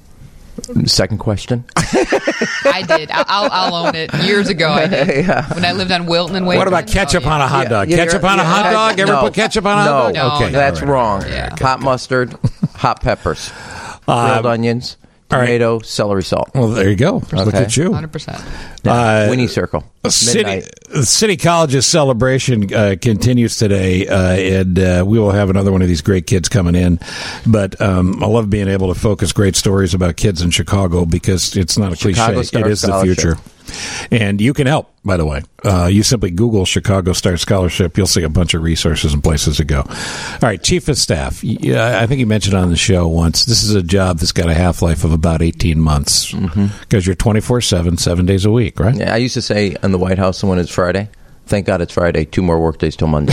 Second question. I did. I'll own it. Years ago, I did. When I lived on Wilton and Wayne. What about ketchup on a hot dog? Ketchup on a hot dog? Ever put ketchup on a hot dog? No, okay, that's wrong. Yeah. Hot mustard, hot peppers, grilled onions, tomato, celery salt. Well, there you go. Okay. Look at you. 100%. Winnie Circle. City College's celebration continues today, and we will have another one of these great kids coming in. But I love being able to focus great stories about kids in Chicago because it's not a Chicago cliche. Star It is the future. And you can help, by the way. You simply Google Chicago Star Scholarship. You'll see a bunch of resources and places to go. All right, Chief of Staff. I think you mentioned on the show once, this is a job that's got a half-life of about 18 months because you're 24/7, 7 days a week, right? Yeah, I used to say in the White House when it's Friday, thank God it's Friday, 2 more work days till Monday.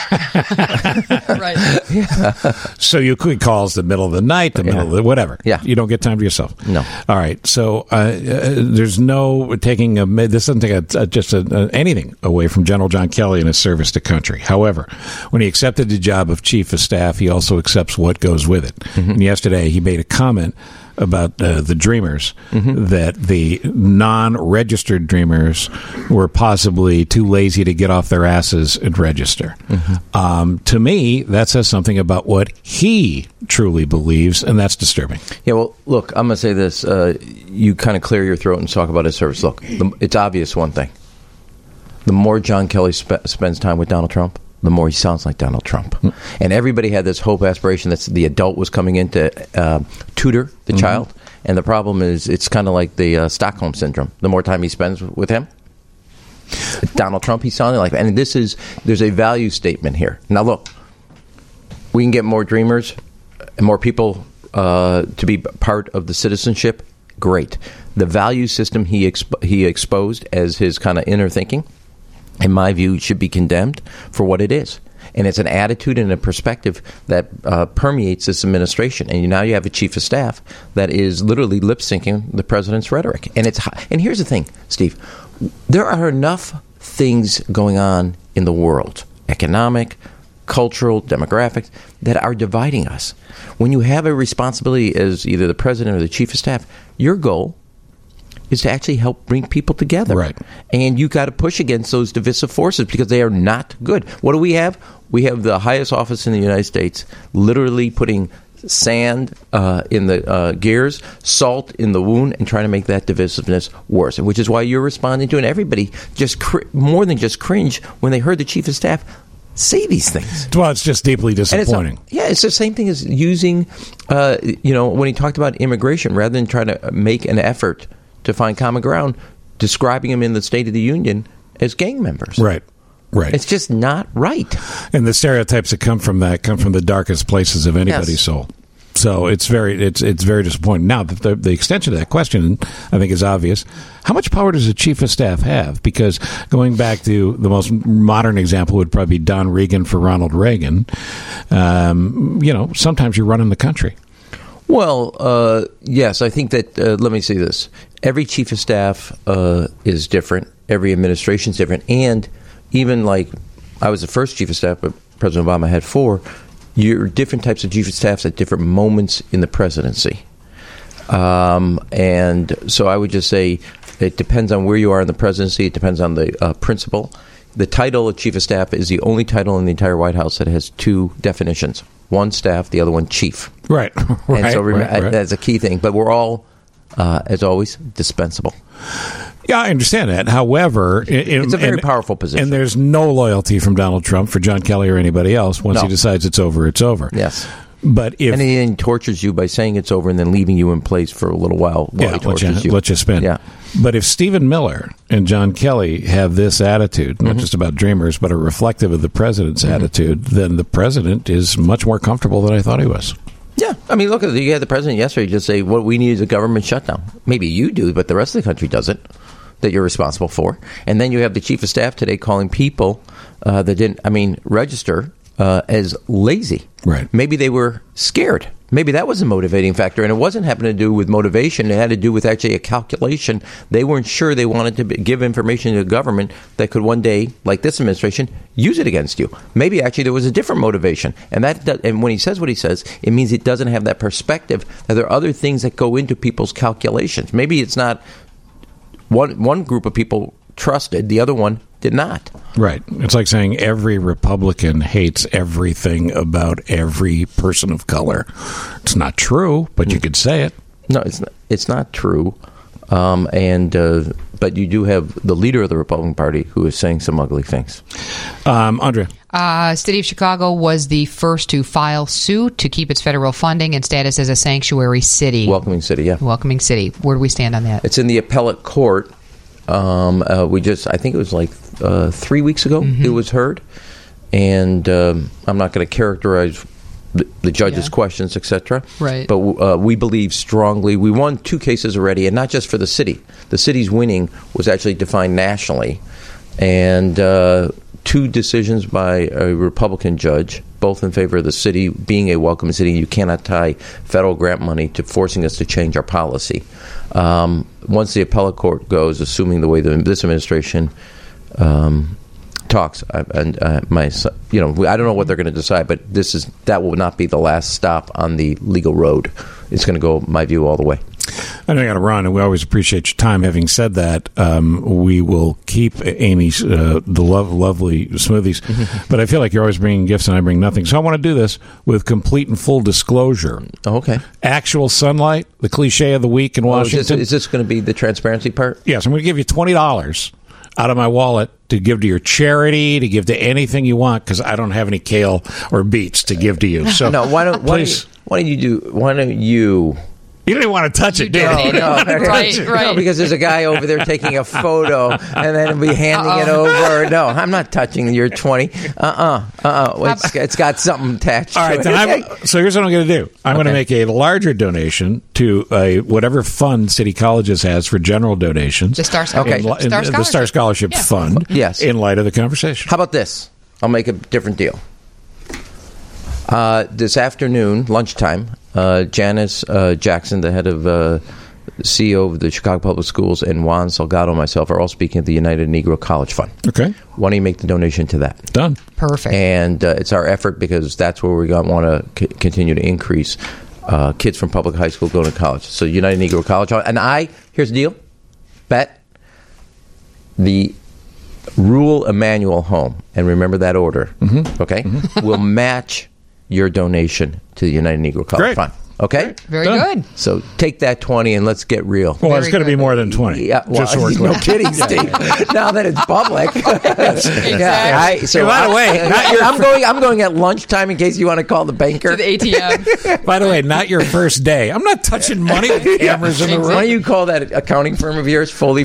Right. Yeah. So you could calls the middle of the night, the middle of the whatever. Yeah. You don't get time to yourself. No. All right. So there's no taking this doesn't take anything away from General John Kelly and his service to country. However, when he accepted the job of Chief of Staff, he also accepts what goes with it. And yesterday he made a comment about the Dreamers, that the non-registered Dreamers were possibly too lazy to get off their asses and register. To me, that says something about what he truly believes, and that's disturbing. Yeah, well, look, I'm going to say this. You kind of clear your throat and talk about his service. Look, it's obvious one thing. The more John Kelly spends time with Donald Trump, the more he sounds like Donald Trump. And everybody had this hope, aspiration that the adult was coming in to tutor the child. And the problem is it's kind of like the Stockholm Syndrome. The more time he spends with him, Donald Trump, he's sounding like. And there's a value statement here. Now, look, we can get more Dreamers. and more people to be part of the citizenship, great. The value system he exposed as his kind of inner thinking, in my view, should be condemned for what it is. And it's an attitude and a perspective that permeates this administration. And now you have a chief of staff that is literally lip-syncing the president's rhetoric. And here's the thing, Steve. There are enough things going on in the world, economic, cultural, demographics, that are dividing us. When you have a responsibility as either the president or the chief of staff, your goal is to actually help bring people together. Right. And you got to push against those divisive forces because they are not good. What do we have? We have the highest office in the United States literally putting sand in the gears, salt in the wound, and trying to make that divisiveness worse, which is why you're responding to it. And everybody just more than just cringe when they heard the chief of staff say these things. Well, it's just deeply disappointing. It's the same thing as using, when he talked about immigration, rather than trying to make an effort to find common ground, describing them in the State of the Union as gang members. Right. It's just not right. And the stereotypes that come from the darkest places of anybody's soul. So it's very disappointing. Now, the extension of that question, I think, is obvious. How much power does a chief of staff have? Because going back to the most modern example would probably be Don Regan for Ronald Reagan. Sometimes you're running the country. Well, yes, I think that, let me say this. Every chief of staff is different. Every administration is different. And even like I was the first chief of staff, but President Obama had 4. You're different types of chief of staffs at different moments in the presidency. And so I would just say it depends on where you are in the presidency. It depends on the principle. The title of chief of staff is the only title in the entire White House that has 2 definitions. One staff, the other one chief. Right. And so that's a key thing. But we're all, as always, dispensable. Yeah, I understand that. However, it's a very powerful position. And there's no loyalty from Donald Trump for John Kelly or anybody else. Once he decides it's over, it's over. Yes. But if and he tortures you by saying it's over and then leaving you in place for a little while he tortures you. Let you spin. Yeah. But if Stephen Miller and John Kelly have this attitude, not just about dreamers, but a reflective of the president's attitude, then the president is much more comfortable than I thought he was. Yeah. I mean, look, you had the president yesterday just say, what we need is a government shutdown. Maybe you do, but the rest of the country doesn't, that you're responsible for. And then you have the chief of staff today calling people that didn't, register as lazy. Right. Maybe they were scared. Maybe that was a motivating factor, and it wasn't having to do with motivation. It had to do with actually a calculation. They weren't sure they wanted to give information to the government that could one day, like this administration, use it against you. Maybe actually there was a different motivation. And and when he says what he says, it means it doesn't have that perspective that there are other things that go into people's calculations. Maybe it's not one group of people trusted, the other one did not. Right. It's like saying every Republican hates everything about every person of color. It's not true, but you could say it. No, it's not true. But you do have the leader of the Republican Party who is saying some ugly things. Andrea. City of Chicago was the first to file suit to keep its federal funding and status as a sanctuary city. Welcoming city, yeah. Welcoming city. Where do we stand on that? It's in the appellate court. I think it was like 3 weeks ago it was heard. And I'm not going to characterize the judge's questions, etc. Right. But we believe strongly. We won 2 cases already, and not just for the city. The city's winning was actually defined nationally. And 2 decisions by a Republican judge, both in favor of the city being a welcome city. You cannot tie federal grant money to forcing us to change our policy. Once the appellate court goes, assuming the way this administration talks, I don't know what they're going to decide, but that will not be the last stop on the legal road. It's going to go, my view, all the way. I know I got to run, and we always appreciate your time. Having said that, we will keep Amy's lovely smoothies. But I feel like you're always bringing gifts, and I bring nothing. So I want to do this with complete and full disclosure. Oh, okay. Actual sunlight, the cliche of the week in Washington. Is this going to be the transparency part? Yes, I'm going to give you $20 out of my wallet to give to your charity, to give to anything you want, because I don't have any kale or beets to give to you. So no, why don't you You don't even want to touch it, do you? No, Right. No, because there's a guy over there taking a photo and then be handing it over. No, I'm not touching your 20. It's got something attached All right, to it. then so here's what I'm going to do. I'm going to make a larger donation to whatever fund City Colleges has for general donations. The Star Scholarship. The Star Scholarship Fund. Yes. In light of the conversation. How about this? I'll make a different deal. This afternoon, lunchtime, Janice Jackson, the head of CEO of the Chicago Public Schools, and Juan Salgado and myself are all speaking at the United Negro College Fund. Okay. Why don't you make the donation to that? Done. Perfect. And it's our effort because that's where we want to continue to increase kids from public high school going to college. So United Negro College. And here's the deal. Bet the Rule Emanuel home, and remember that order, okay, will match your donation to the United Negro College Fund. Okay? Very good. So take that 20 and let's get real. Well, it's going to be more than 20. Yeah, well, just so we're clear. no kidding, Steve. Now that it's public. Exactly. By the way, I'm going at lunchtime in case you want to call the banker. To the ATM. By the way, not your first day. I'm not touching money with cameras in the room. Why don't you call that accounting firm of yours Foley?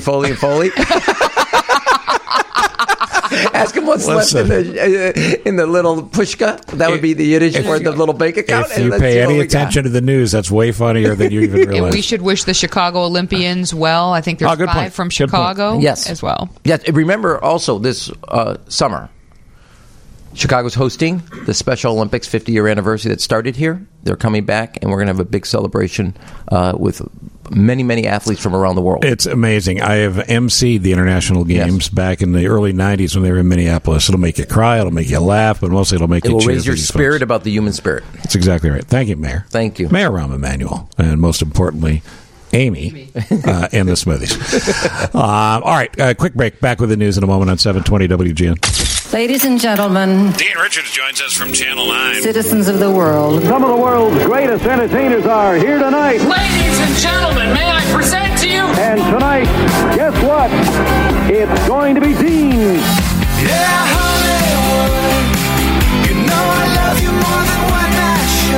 Ask him what's left in the little pushka. That would be the Yiddish for the little bank account. If you pay any attention to the news, that's way funnier than you even realize. And we should wish the Chicago Olympians well. I think there's 5 from Chicago as well. Yes. Remember also this summer, Chicago's hosting the Special Olympics 50-year anniversary that started here. They're coming back, and we're going to have a big celebration with many, many athletes from around the world. It's amazing. I have emceed the international games back in the early 90s when they were in Minneapolis. It'll make you cry, it'll make you laugh, but mostly it'll make you cheer. It will raise your spirit about the human spirit. That's exactly right. Thank you, Mayor. Thank you. Mayor Rahm Emanuel, and most importantly, Amy and the Smoothies. All right, quick break. Back with the news in a moment on 720 WGN. Ladies and gentlemen, Dean Richards joins us from Channel 9. Citizens of the world. Some of the world's greatest entertainers are here tonight. Ladies and gentlemen, may I present to you? And tonight, guess what? It's going to be Dean. Yeah, Hollywood. You know I love you more than what I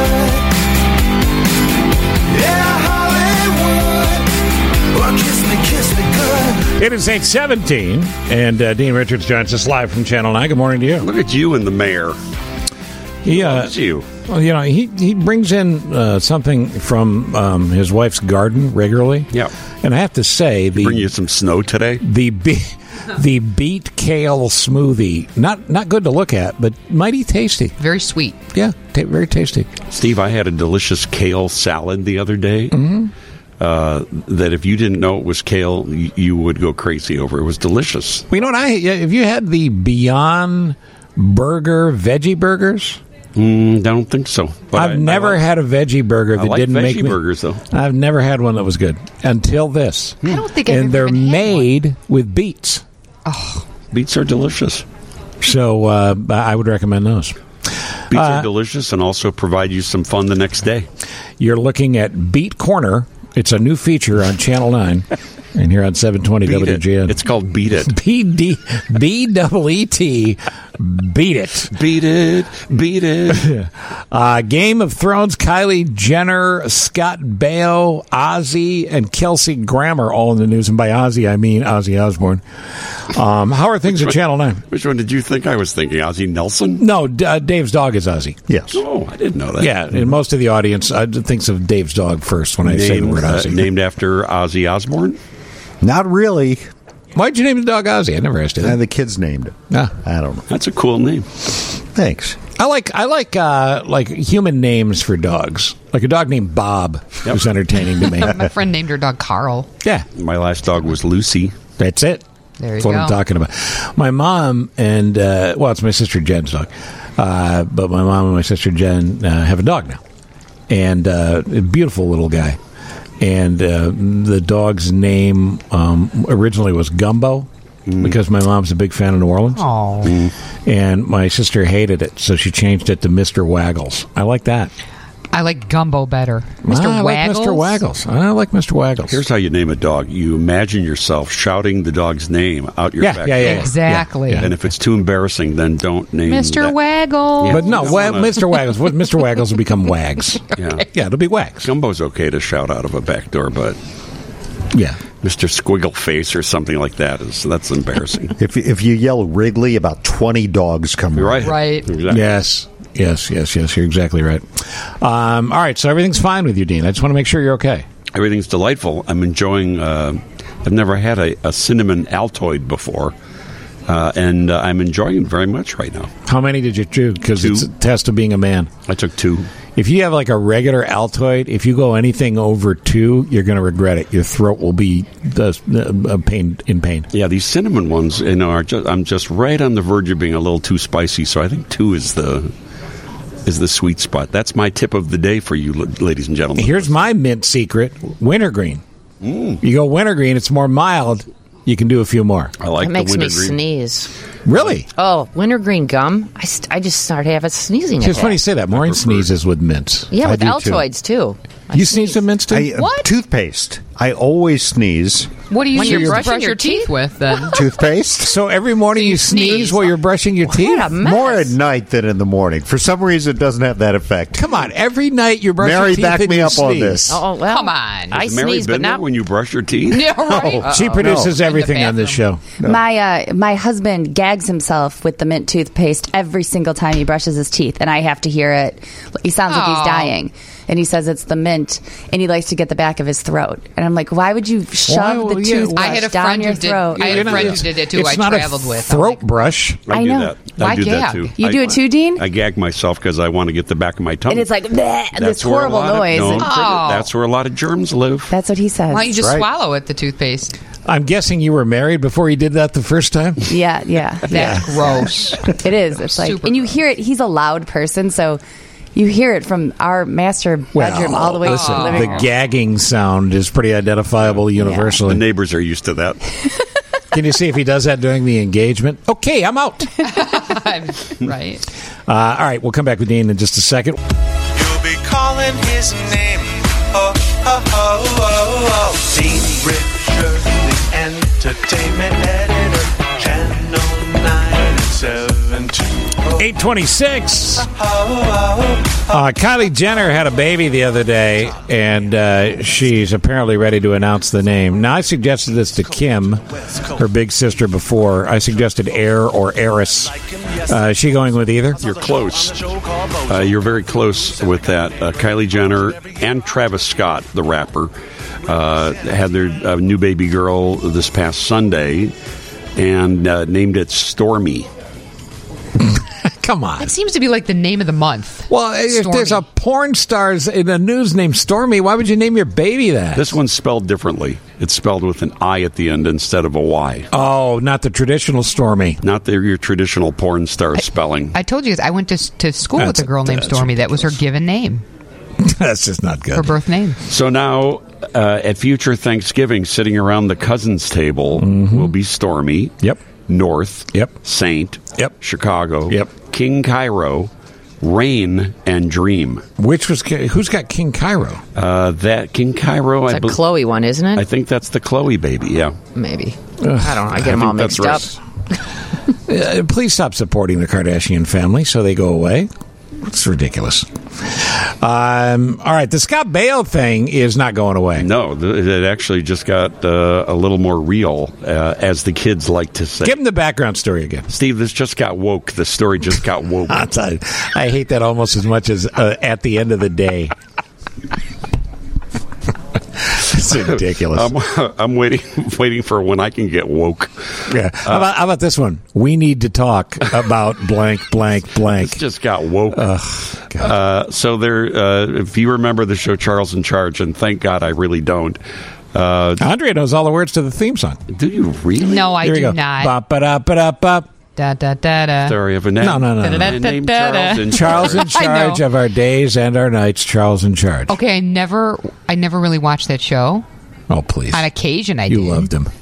should. Yeah, Hollywood. Well, kiss me good. It is 8:17, and Dean Richards joins us live from Channel 9. Good morning to you. Look at you and the mayor. He loves you. Well, he brings in something from his wife's garden regularly. Yeah. And I have to say, bring you some snow today. The beet kale smoothie, not good to look at, but mighty tasty. Very sweet. Yeah, very tasty. Steve, I had a delicious kale salad the other day. That if you didn't know it was kale, you would go crazy over. It was delicious. Well, you know what? Have you had the Beyond Burger veggie burgers? Don't think so. I've never had a veggie burger that didn't make me. Burgers, though. I've never had one that was good until this. I don't think I've and they're made with beets. Oh, beets are delicious. So I would recommend those. Beets are delicious and also provide you some fun the next day. You're looking at Beet Corner. It's a new feature on Channel 9 and here on 720 WGN. It's called Beat It. B-E-E-T. Beat it. Beat it. Beat it. Game of Thrones, Kylie Jenner, Scott Baio, Ozzy, and Kelsey Grammer all in the news. And by Ozzy, I mean Ozzy Osbourne. How are things at Channel 9? Which one did you think I was thinking? Ozzy Nelson? No, Dave's dog is Ozzy. Yes. Oh, I didn't know that. Yeah, and most of the audience thinks of Dave's dog first when I say the word Ozzy. Named after Ozzy Osbourne? Not really. Why'd you name the dog Ozzy? I never asked you that. The kids named it. I don't know. That's a cool name. Thanks. I like human names for dogs. Like a dog named Bob was entertaining to me. My friend named her dog Carl. Yeah. My last dog was Lucy. That's it. There you That's what go. I'm talking about. My mom and, it's my sister Jen's dog. But my mom and my sister Jen have a dog now. And a beautiful little guy. And the dog's name originally was Gumbo because my mom's a big fan of New Orleans. Oh. And my sister hated it, so she changed it to Mr. Waggles. I like that. I like Gumbo better. Mr. I like Waggles? Mr. Waggles. I like Mr. Waggles. Here's how you name a dog. You imagine yourself shouting the dog's name out your back. Exactly. And if it's too embarrassing, then don't name Mr. that. Waggles. But no, Mr. Waggles. Mr. Waggles will become Wags. Yeah, it'll be Wags. Gumbo's okay to shout out of a back door, but yeah, Mr. Squiggle Face or something like that's embarrassing. If you yell Wrigley, about 20 dogs come right. Right. Exactly. Yes. You're exactly right. All right, so everything's fine with you, Dean. I just want to make sure you're okay. Everything's delightful. I'm enjoying. I've never had a cinnamon Altoid before, and I'm enjoying it very much right now. How many did you do? Because it's a test of being a man. I took 2. If you have like a regular Altoid, if you go anything over 2, you're going to regret it. Your throat will be in pain. Yeah, these cinnamon ones, I'm just right on the verge of being a little too spicy. So I think 2 is the sweet spot. That's my tip of the day for you, ladies and gentlemen. Here's my mint secret: wintergreen. You go wintergreen; it's more mild. You can do a few more. I like it makes me sneeze. Really? Oh, wintergreen gum. I just started having sneezing. It's funny you say that. Maureen sneezes with mints. Yeah, I with do Altoids too. You sneeze with mints too? What? Toothpaste. I always sneeze. What do you When use you're to brush your teeth with, then? Toothpaste. So every morning you sneeze while you're brushing your teeth? What a mess. More at night than in the morning. For some reason, it doesn't have that effect. Come on, every night you brush Mary, your teeth back and me you up on sneeze. this. Oh well, Come on. I Has Mary sneeze, but been there not when you brush your teeth? Yeah, right. She produces everything on this show. No. My husband gags himself with the mint toothpaste every single time he brushes his teeth, and I have to hear it. He sounds like he's Aw. dying, and he says it's the mint, and he likes to get the back of his throat. And I'm like, why would you shove the toothbrush I had a down friend your who did. throat? I had a friend who did it too. It's I not traveled a with. throat brush. I do know. that. Why I do that gag? too. You do it too, Dean? I gag myself because I want to get the back of my tongue. And it's like bleh, this where a horrible lot of- noise. no, Oh. That's where a lot of germs live. That's what he says. Why don't you just right. swallow it, the toothpaste? I'm guessing you were married before you did that the first time? Yeah. That's gross. It is. It's like, Super and you hear it. He's a loud person, so you hear it from our master bedroom all the way to the living the room. gagging sound is pretty identifiable universally. The neighbors are used to that. Can you see if he does that during the engagement? Okay, I'm out. Right. All right, we'll come back with Dean in just a second. You'll be calling his name. Oh, oh, oh, oh, oh. Dean Richard, the entertainment editor. Channel 9 and 720. 826. Kylie Jenner had a baby the other day, and she's apparently ready to announce the name. Now, I suggested this to Kim, her big sister, before. I suggested heir or heiress. Is she going with either? You're close. You're very close with that. Kylie Jenner and Travis Scott, the rapper, had their new baby girl this past Sunday and named it Stormy. Come on. It seems to be like the name of the month. Well, if Stormy. there's a porn star in the news named Stormy, why would you name your baby that? This one's spelled differently. It's spelled with an I at the end instead of a Y. Oh, not the traditional Stormy. Not your traditional porn star spelling. I told you guys I went to school with a girl named Stormy. That was her given name. That's just not good. Her birth name. So now, at future Thanksgiving, sitting around the cousins table will be Stormy. Yep. North. Yep. Saint. Yep. Chicago. Yep. King Cairo. Rain and Dream. Who's got King Cairo? That King Cairo. It's a Chloe one, isn't it? I think that's the Chloe baby. Yeah. Maybe. I don't know. I get them all think mixed up. that's right. Please stop supporting the Kardashian family so they go away. It's ridiculous. All right, the Scott Baio thing is not going away. No, it actually just got a little more real, as the kids like to say. Give them the background story again. Steve, this just got woke. The story just got woke. I hate that almost as much as at the end of the day. It's ridiculous. I'm waiting for when I can get woke. Yeah. How about this one? We need to talk about blank, blank, blank. This just got woke. So there, if you remember the show Charles in Charge, and thank God I really don't. Andrea knows all the words to the theme song. Do you really? No, I Here we do go. not. Bop, ba-da, ba-da, bop. Da da da da. Story of a name. No. Named Charles in Charles in charge of our days and our nights. Charles in charge. Okay, I never really watched that show. Oh, please. On occasion, I You did. loved him.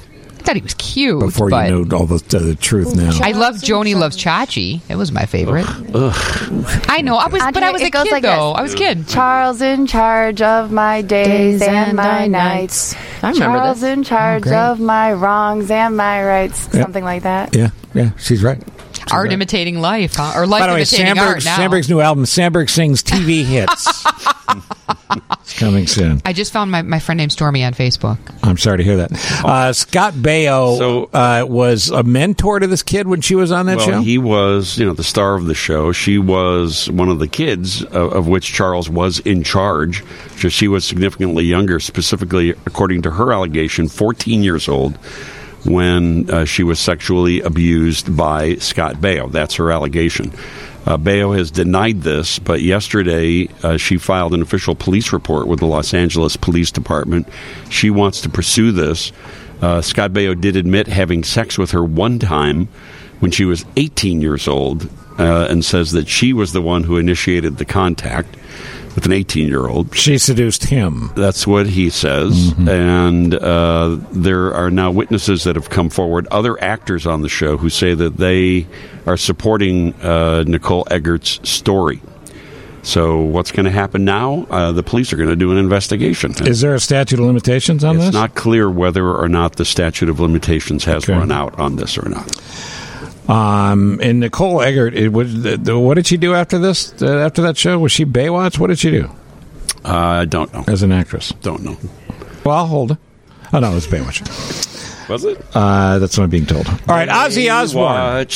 thought he was cute. Before but you know all the truth now. I love Joni Loves Chachi. It was my favorite. I know. I was a goes kid, like though. this. I was a kid. Charles in charge of my days and my nights. I remember Charles this. in charge of my wrongs and my rights. Yep. Something like that. Yeah, she's right. Art imitating life, huh? Or life By the way, imitating art now. Sandberg's new album, Sandberg Sings TV Hits. It's coming soon. I just found my friend named Stormy on Facebook. I'm sorry to hear that. Scott Baio was a mentor to this kid when she was on that show? He was, the star of the show. She was one of the kids of which Charles was in charge. She was significantly younger, specifically, according to her allegation, 14 years old, when she was sexually abused by Scott Baio. That's her allegation. Baio has denied this, but yesterday she filed an official police report with the Los Angeles Police Department. She wants to pursue this. Scott Baio did admit having sex with her one time when she was 18 years old and says that she was the one who initiated the contact with an 18-year-old. She seduced him. That's what he says. Mm-hmm. And there are now witnesses that have come forward, other actors on the show, who say that they are supporting Nicole Eggert's story. So what's going to happen now? The police are going to do an investigation. Is there a statute of limitations on this? It's not clear whether or not the statute of limitations has run out on this or not. And Nicole Eggert, what did she do after this? After that show, was she Baywatch? What did she do? I don't know. As an actress, don't know. Well, I'll hold it. Oh no, it was Baywatch. Was it? That's what I'm being told. All right, Ozzy Osbourne.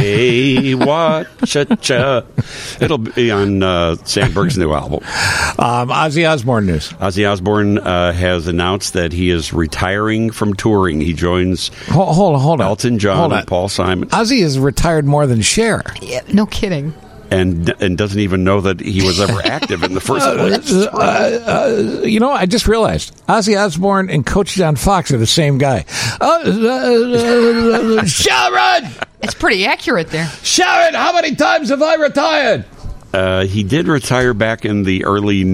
Baywatch. It'll be on Sandberg's new album. Ozzy Osbourne news. Ozzy Osbourne has announced that he is retiring from touring. He joins hold on. Elton John and Paul Simon. Ozzy is retired more than Cher. Yeah, no kidding. And doesn't even know that he was ever active in the first place. I just realized Ozzy Osbourne and Coach John Fox are the same guy. Sharon! It's pretty accurate there. Sharon, how many times have I retired? He did retire back in the early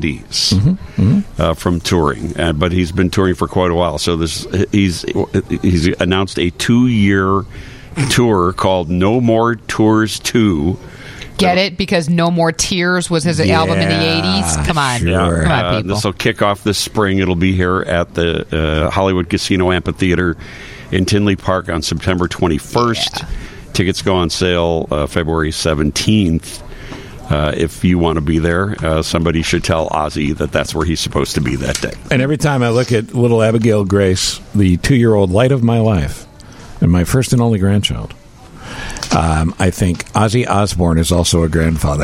90s from touring, but he's been touring for quite a while. So he's announced a 2-year tour called No More Tours 2. Get it? Because No More Tears was his album in the 80s? Come on. Sure. Come on, people. This will kick off this spring. It'll be here at the Hollywood Casino Amphitheater in Tinley Park on September 21st. Yeah. Tickets go on sale February 17th. If you want to be there, somebody should tell Ozzy that that's where he's supposed to be that day. And every time I look at little Abigail Grace, the 2-year-old light of my life, and my first and only grandchild, I think Ozzy Osbourne is also a grandfather.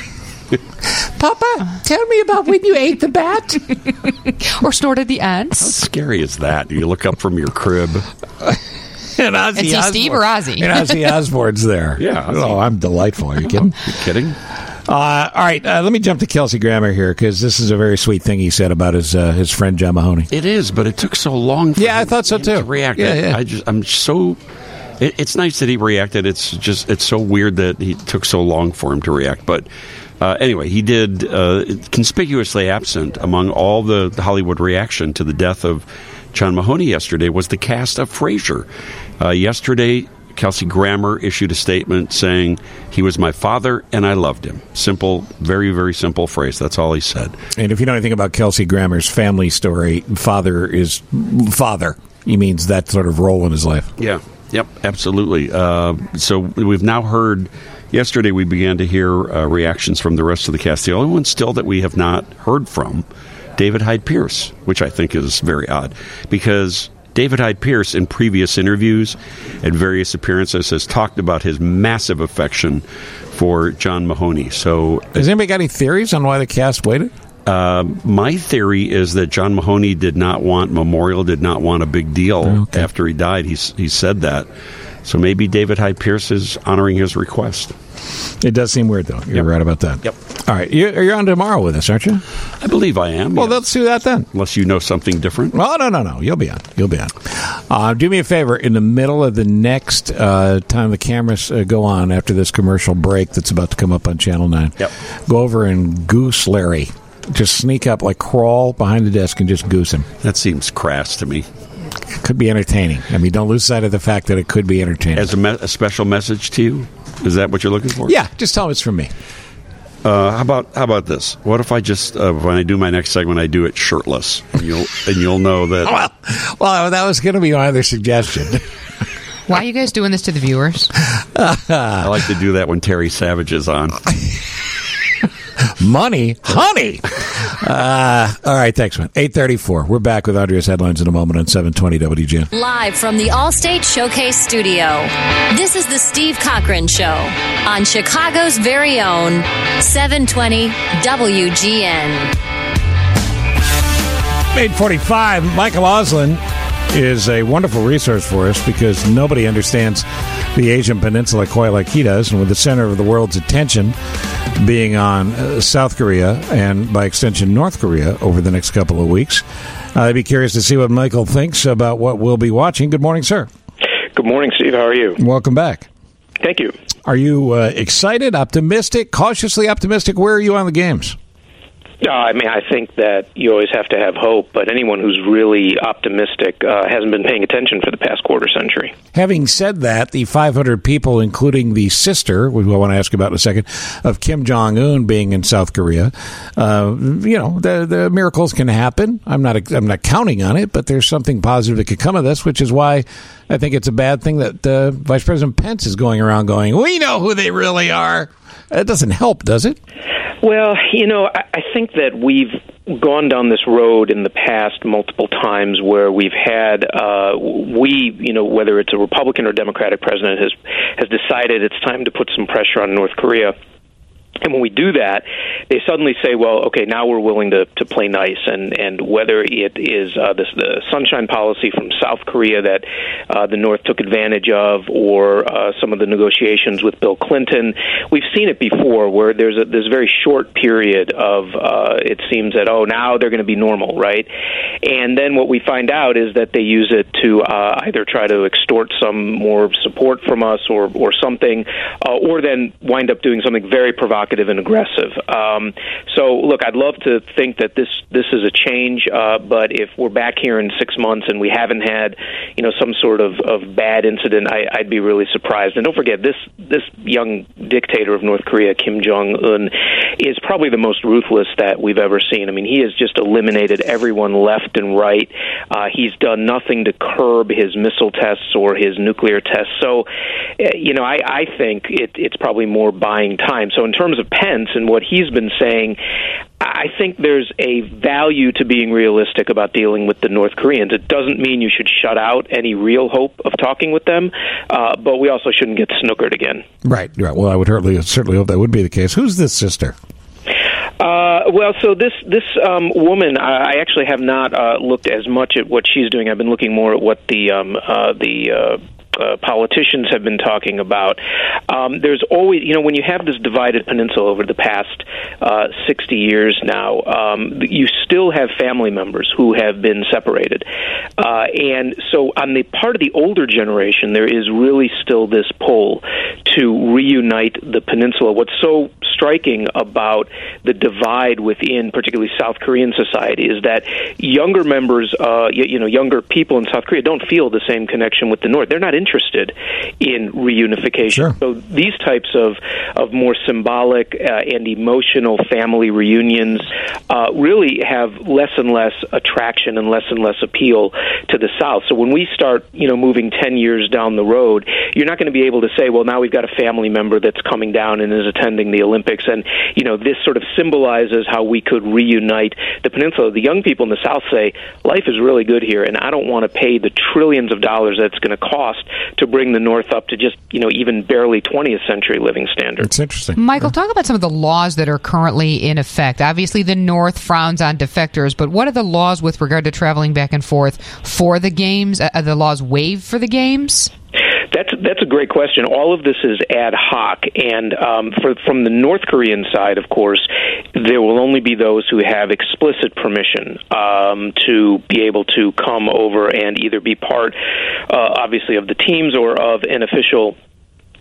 Papa, tell me about when you ate the bat. Or snorted the ants. How scary is that? You look up from your crib. And Ozzy Osbourne. Steve or Ozzy? And Ozzy Osbourne's there. Yeah. Oh, I'm delightful. Are you kidding? You kidding? All right, let me jump to Kelsey Grammer here, because this is a very sweet thing he said about his friend John Mahoney. It is, but it took so long for him, I thought so too. To react. Yeah. I'm so... It's nice that he reacted. It's so weird that he took so long for him to react. But anyway, he did conspicuously absent among all the Hollywood reaction to the death of John Mahoney yesterday was the cast of Frasier. Yesterday, Kelsey Grammer issued a statement saying, "He was my father and I loved him." Simple, very, very simple phrase. That's all he said. And if you know anything about Kelsey Grammer's family story, father is father. He means that sort of role in his life. Yeah. Yep, absolutely. So we've now heard, yesterday we began to hear reactions from the rest of the cast. The only one still that we have not heard from, David Hyde Pierce, which I think is very odd, because David Hyde Pierce in previous interviews and various appearances has talked about his massive affection for John Mahoney. So, has anybody got any theories on why the cast waited? My theory is that John Mahoney did not want a big deal after he died. He said that. So maybe David Hyde Pierce is honoring his request. It does seem weird, though. You're right about that. Yep. All right. You're on tomorrow with us, aren't you? I believe I am. Well, let's do that then. Unless you know something different. Oh, no. You'll be on. Do me a favor. In the middle of the next time the cameras go on after this commercial break that's about to come up on Channel 9, go over and goose Larry. Just sneak up, crawl behind the desk and just goose him. That seems crass to me. could be entertaining. I mean, don't lose sight of the fact that it could be entertaining. As a special message to you? Is that what you're looking for? Yeah, just tell them it's from me. How about this? What if I just when I do my next segment, I do it shirtless, and you'll know that. Well, that was going to be my other suggestion. Why are you guys doing this to the viewers? I like to do that when Terry Savage is on. Money, honey. All right, thanks, man. 8:34. We're back with Andrea's headlines in a moment on 720 WGN. Live from the Allstate Showcase Studio, this is the Steve Cochran Show on Chicago's very own 720 WGN. 8:45. Michael Oslin is a wonderful resource for us because nobody understands the Asian Peninsula quite like he does, and with the center of the world's attention being on South Korea and, by extension, North Korea over the next couple of weeks, I'd be curious to see what Michael thinks about what we'll be watching. Good morning, sir. Good morning, Steve. How are you? Welcome back. Thank you. Are you excited, optimistic, cautiously optimistic? Where are you on the games? I mean, I think that you always have to have hope, but anyone who's really optimistic hasn't been paying attention for the past quarter century. Having said that, the 500 people, including the sister, we will want to ask about in a second, of Kim Jong-un being in South Korea, the miracles can happen. I'm not counting on it, but there's something positive that could come of this, which is why I think it's a bad thing that Vice President Pence is going around going, we know who they really are. It doesn't help, does it? Well, I think that we've gone down this road in the past multiple times where we've had, whether it's a Republican or Democratic president has decided it's time to put some pressure on North Korea. And when we do that, they suddenly say, well, okay, now we're willing to play nice. And whether it is the sunshine policy from South Korea that the North took advantage of, or some of the negotiations with Bill Clinton, we've seen it before where there's this very short period of it seems that, now they're going to be normal, right? And then what we find out is that they use it to either try to extort some more support from us or something, or then wind up doing something very provocative and aggressive. So, look, I'd love to think that this is a change, but if we're back here in 6 months and we haven't had, some sort of bad incident, I'd be really surprised. And don't forget, this young dictator of North Korea, Kim Jong-un, is probably the most ruthless that we've ever seen. I mean, he has just eliminated everyone left and right. He's done nothing to curb his missile tests or his nuclear tests. So, I think it's probably more buying time. So in terms of Pence and what he's been saying, I think there's a value to being realistic about dealing with the North Koreans. It doesn't mean you should shut out any real hope of talking with them, but we also shouldn't get snookered again. Right. Well, I would certainly hope that would be the case. Who's this sister? So this woman, I actually have not looked as much at what she's doing. I've been looking more at what the politicians have been talking about. There's always, when you have this divided peninsula over the past 60 years now, you still have family members who have been separated. And so on the part of the older generation, there is really still this pull to reunite the peninsula. What's so striking about the divide within particularly South Korean society is that younger members, younger people in South Korea don't feel the same connection with the North. They're not interested in reunification. Sure. So these types of more symbolic and emotional family reunions really have less and less attraction and less appeal to the South. So when we start, moving 10 years down the road, you're not going to be able to say, well, now we've got a family member that's coming down and is attending the Olympics, and this sort of symbolizes how we could reunite the peninsula. The young people in the South say, life is really good here, and I don't want to pay the trillions of dollars that it's going to cost to bring the North up to just, even barely 20th century living standards. It's interesting. Michael, talk about some of the laws that are currently in effect. Obviously, the North frowns on defectors, but what are the laws with regard to traveling back and forth for the games? Are the laws waived for the games? That's a great question. All of this is ad hoc, and from the North Korean side, of course, there will only be those who have explicit permission to be able to come over and either be part, obviously, of the teams or of an official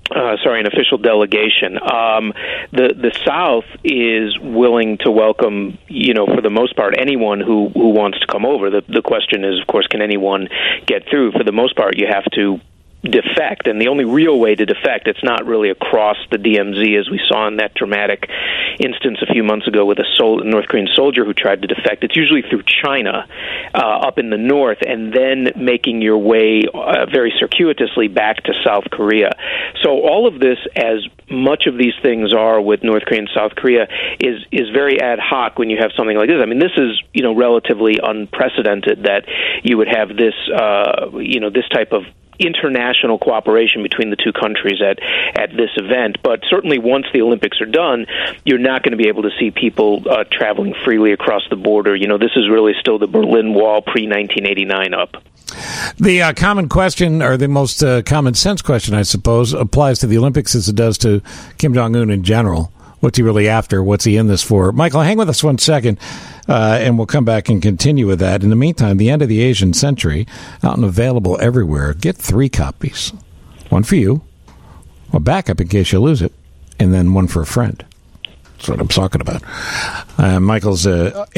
an official delegation. The South is willing to welcome, for the most part, anyone who wants to come over. The question is, of course, can anyone get through? For the most part, you have to defect, and the only real way to defect, it's not really across the DMZ as we saw in that dramatic instance a few months ago with a North Korean soldier who tried to defect. It's usually through China up in the north, and then making your way very circuitously back to South Korea. So all of this, as much of these things are with North Korea and South Korea, is very ad hoc when you have something like this. I mean, this is relatively unprecedented that you would have this this type of international cooperation between the two countries at this event. But certainly once the Olympics are done, you're not going to be able to see people traveling freely across the border. This is really still the Berlin Wall pre-1989 up. The common question, or the most common sense question, I suppose, applies to the Olympics as it does to Kim Jong-un in general. What's he really after? What's he in this for? Michael, hang with us 1 second, and we'll come back and continue with that. In the meantime, The End of the Asian Century, out and available everywhere. Get 3 copies. One for you, a backup in case you lose it, and then one for a friend. That's what I'm talking about. Michael's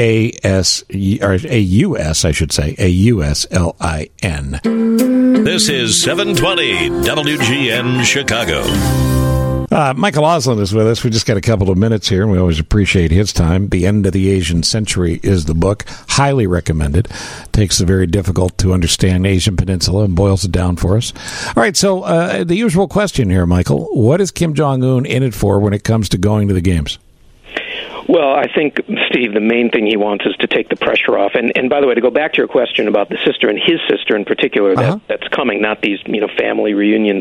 A-U-S, I should say, A-U-S-L-I-N. This is 720 WGN Chicago. Michael Osland is with us. We just got a couple of minutes here, and we always appreciate his time. The End of the Asian Century is the book. Highly recommended. Takes the very difficult to understand Asian Peninsula and boils it down for us. All right, so the usual question here, Michael. What is Kim Jong-un in it for when it comes to going to the games? Well, I think, Steve, the main thing he wants is to take the pressure off. And by the way, to go back to your question about the sister and his sister in particular, that's coming, not these family reunions.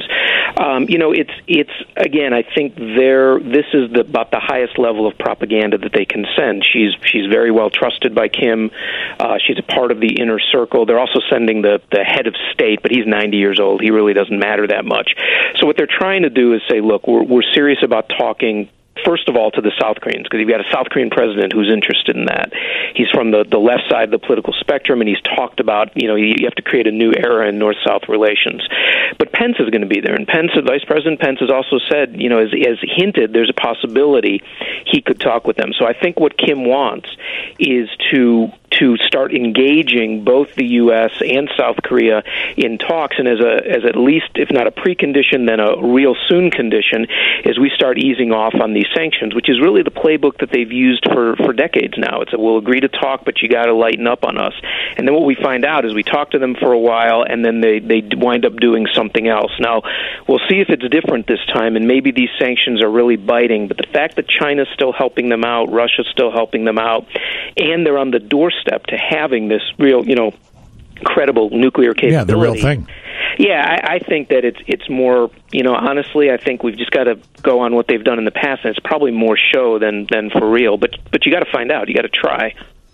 It's again, I think this is about the highest level of propaganda that they can send. She's very well trusted by Kim. She's a part of the inner circle. They're also sending the head of state, but he's 90 years old. He really doesn't matter that much. So what they're trying to do is say, look, we're serious about talking, first of all, to the South Koreans, because you've got a South Korean president who's interested in that. He's from the left side of the political spectrum, and he's talked about, you have to create a new era in North-South relations. But Pence is going to be there, and Vice President Pence has also said, as hinted, there's a possibility he could talk with them. So I think what Kim wants is to start engaging both the U.S. and South Korea in talks, and as at least, if not a precondition, then a real soon condition, is we start easing off on these sanctions, which is really the playbook that they've used for decades now. It's we'll agree to talk, but you got to lighten up on us. And then what we find out is we talk to them for a while, and then they wind up doing something else. Now, we'll see if it's different this time, and maybe these sanctions are really biting, but the fact that China's still helping them out, Russia's still helping them out, and they're on the doorstep to having this real, credible nuclear capability. Yeah, the real thing. Yeah, I think that it's more, honestly, I think we've just got to go on what they've done in the past, and it's probably more show than for real. But you got to find out. You got to try.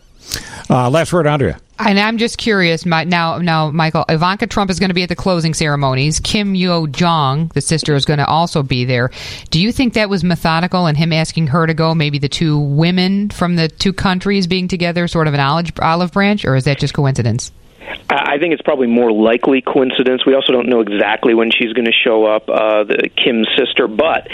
Last word, Andrea. And I'm just curious, now, Michael, Ivanka Trump is going to be at the closing ceremonies. Kim Yo-jong, the sister, is going to also be there. Do you think that was methodical in him asking her to go, maybe the two women from the two countries being together, sort of an olive branch, or is that just coincidence? I think it's probably more likely coincidence. We also don't know exactly when she's going to show up, Kim's sister, but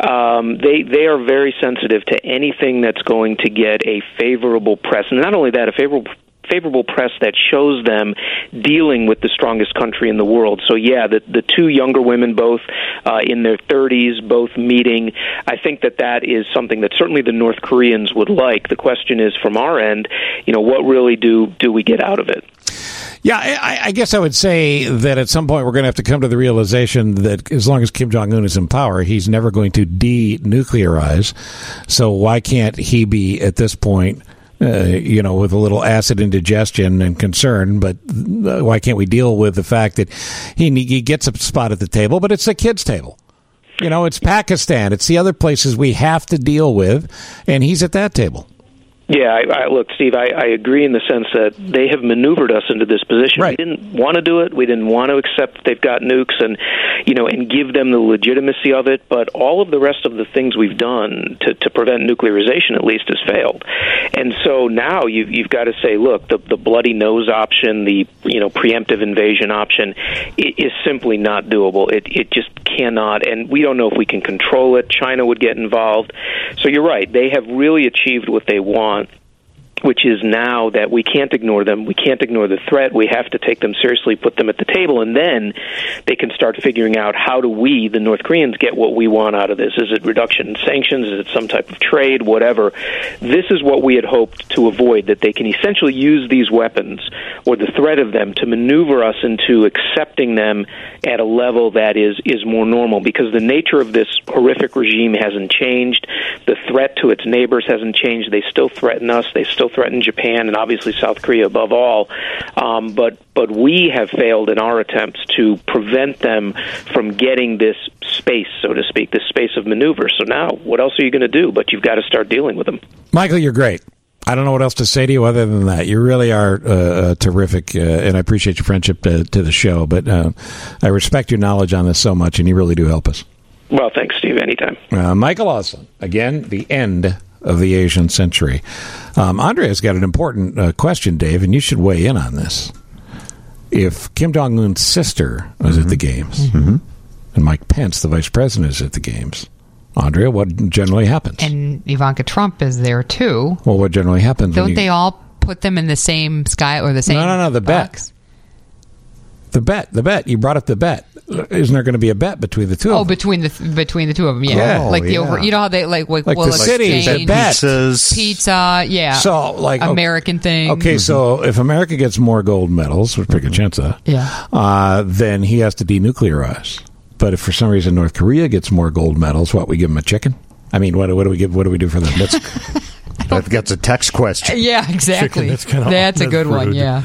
they are very sensitive to anything that's going to get a favorable press. And not only that, a favorable press that shows them dealing with the strongest country in the world. So yeah, the two younger women, both in their 30s, both meeting, I think that is something that certainly the North Koreans would like. The question is, from our end, what really do we get out of it? Yeah, I guess I would say that at some point we're going to have to come to the realization that as long as Kim Jong-un is in power, he's never going to denuclearize. So why can't he be, at this point, with a little acid indigestion and concern, but why can't we deal with the fact that he gets a spot at the table, but it's a kid's table? It's Pakistan. It's the other places we have to deal with, and he's at that table. Yeah, look, Steve, I agree in the sense that they have maneuvered us into this position. Right. We didn't want to do it. We didn't want to accept that they've got nukes and give them the legitimacy of it. But all of the rest of the things we've done to prevent nuclearization, at least, has failed. And so now you've got to say, look, the bloody nose option, the preemptive invasion option, is simply not doable. It just cannot, and we don't know if we can control it. China would get involved. So you're right. They have really achieved what they want, which is now that we can't ignore them. We can't ignore the threat. We have to take them seriously, put them at the table, and then they can start figuring out how do we, the North Koreans, get what we want out of this. Is it reduction in sanctions? Is it some type of trade? Whatever. This is what we had hoped to avoid, that they can essentially use these weapons or the threat of them to maneuver us into accepting them at a level that is more normal, because the nature of this horrific regime hasn't changed. The threat to its neighbors hasn't changed. They still threaten us. They still threaten Japan and obviously South Korea above all. But we have failed in our attempts to prevent them from getting this space, so to speak, this space of maneuver. So now, what else are you going to do? But you've got to start dealing with them. Michael, you're great. I don't know what else to say to you other than that. You really are terrific, and I appreciate your friendship to the show. But I respect your knowledge on this so much, and you really do help us. Well, thanks, Steve. Anytime. Michael Austin, again, the end of the Asian century. Andrea's got an important question, Dave, and you should weigh in on this. If Kim Jong-un's sister was at the games, and Mike Pence, the vice president, is at the games, Andrea, what generally happens? And Ivanka Trump is there, too. Well, what generally happens? Don't they all put them in the same sky or the same No, the box? bet. The bet. You brought up the bet. Isn't there going to be a bet between the two of them? between the two of them, yeah. Over. You know how they will the cities exchange bet. Pizza, yeah. So American thing. Okay, so if America gets more gold medals, which pretty good chance of that, then he has to denuclearize. But if for some reason North Korea gets more gold medals, we give them a chicken? I mean, what do we give? What do we do for them? That's a text question. Yeah, exactly. Chicken, that's a good one. Yeah.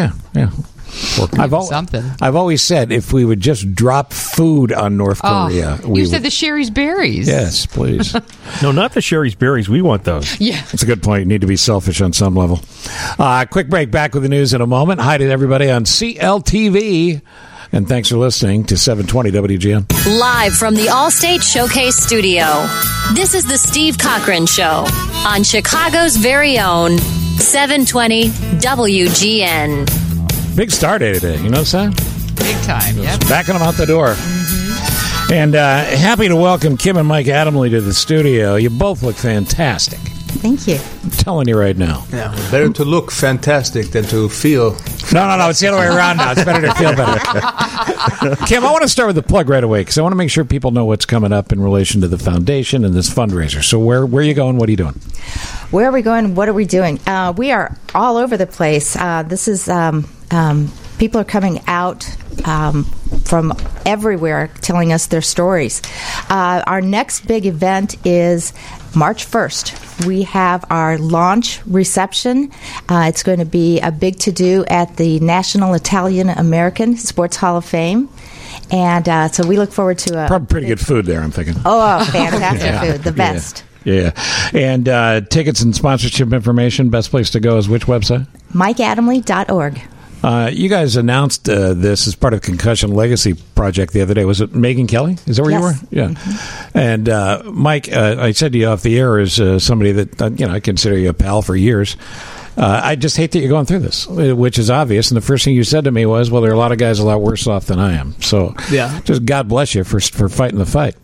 I've always said if we would just drop food on North Korea, you said the Sherry's Berries. Yes, please. No, not the Sherry's Berries. We want those. Yeah, that's a good point. You need to be selfish on some level. Quick break. Back with the news in a moment. Hi to everybody on CLTV. And thanks for listening to 720 WGN. Live from the Allstate Showcase Studio, this is the Steve Cochran Show on Chicago's very own 720 WGN. Big star day today. You know what I'm saying? Big time, yep. Backing them out the door. Mm-hmm. And happy to welcome Kim and Mike Adamle to the studio. You both look fantastic. Thank you. I'm telling you right now. Yeah, better to look fantastic than to feel. No. It's the other way around now. It's better to feel better. Kim, I want to start with the plug right away because I want to make sure people know what's coming up in relation to the foundation and this fundraiser. So where are you going? What are you doing? Where are we going? What are we doing? We are all over the place. This is people are coming out from everywhere telling us their stories. Our next big event is March 1st. We have our launch reception. It's going to be a big to-do at the National Italian American Sports Hall of Fame. And so we look forward to probably pretty good food there, I'm thinking. Oh, fantastic food. The best. Yeah. And tickets and sponsorship information, best place to go is which website? MikeAdamle.org. You guys announced this as part of Concussion Legacy Project the other day. Was it Megyn Kelly? Is that where you were? Yeah. Mm-hmm. And Mike, I said to you off the air as somebody that I consider you a pal for years. I just hate that you're going through this, which is obvious. And the first thing you said to me was, "Well, there are a lot of guys a lot worse off than I am." So, just God bless you for fighting the fight.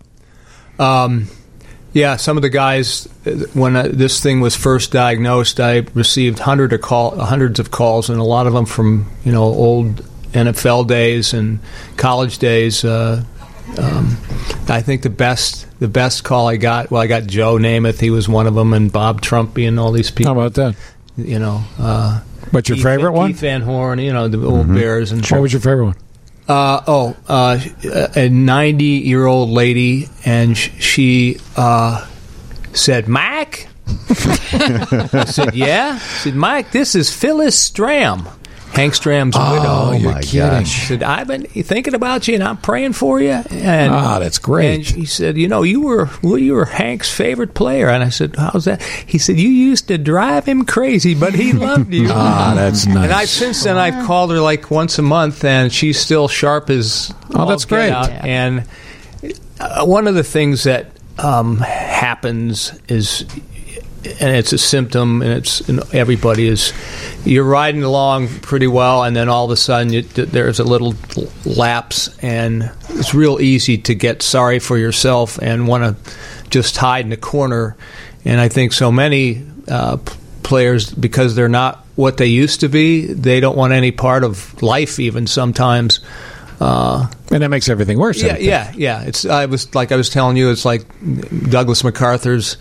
Yeah, some of the guys, when this thing was first diagnosed, I received hundreds of calls, and a lot of them from old NFL days and college days. I think the best call I got Joe Namath. He was one of them, and Bob Trumpy and all these people. How about that? What's your favorite one? Keith Van Horn, the old Bears. And what was your favorite one? A 90-year-old lady, and she said, "Mike?" I said, "Yeah." She said, "Mike, this is Phyllis Stram, Hank Stram's widow." Oh, my gosh. She said, "I've been thinking about you, and I'm praying for you." And, that's great. And she said, you were Hank's favorite player. And I said, "How's that?" He said, "You used to drive him crazy, but he loved you." That's nice. And since then, I've called her like once a month, and she's still sharp as that's great. Yeah. And one of the things that happens is it's a symptom, and everybody is. You're riding along pretty well, and then all of a sudden there's a little lapse, and it's real easy to get sorry for yourself and want to just hide in a corner. And I think so many players, because they're not what they used to be, they don't want any part of life even sometimes. And that makes everything worse. Yeah. I was telling you, it's like Douglas MacArthur's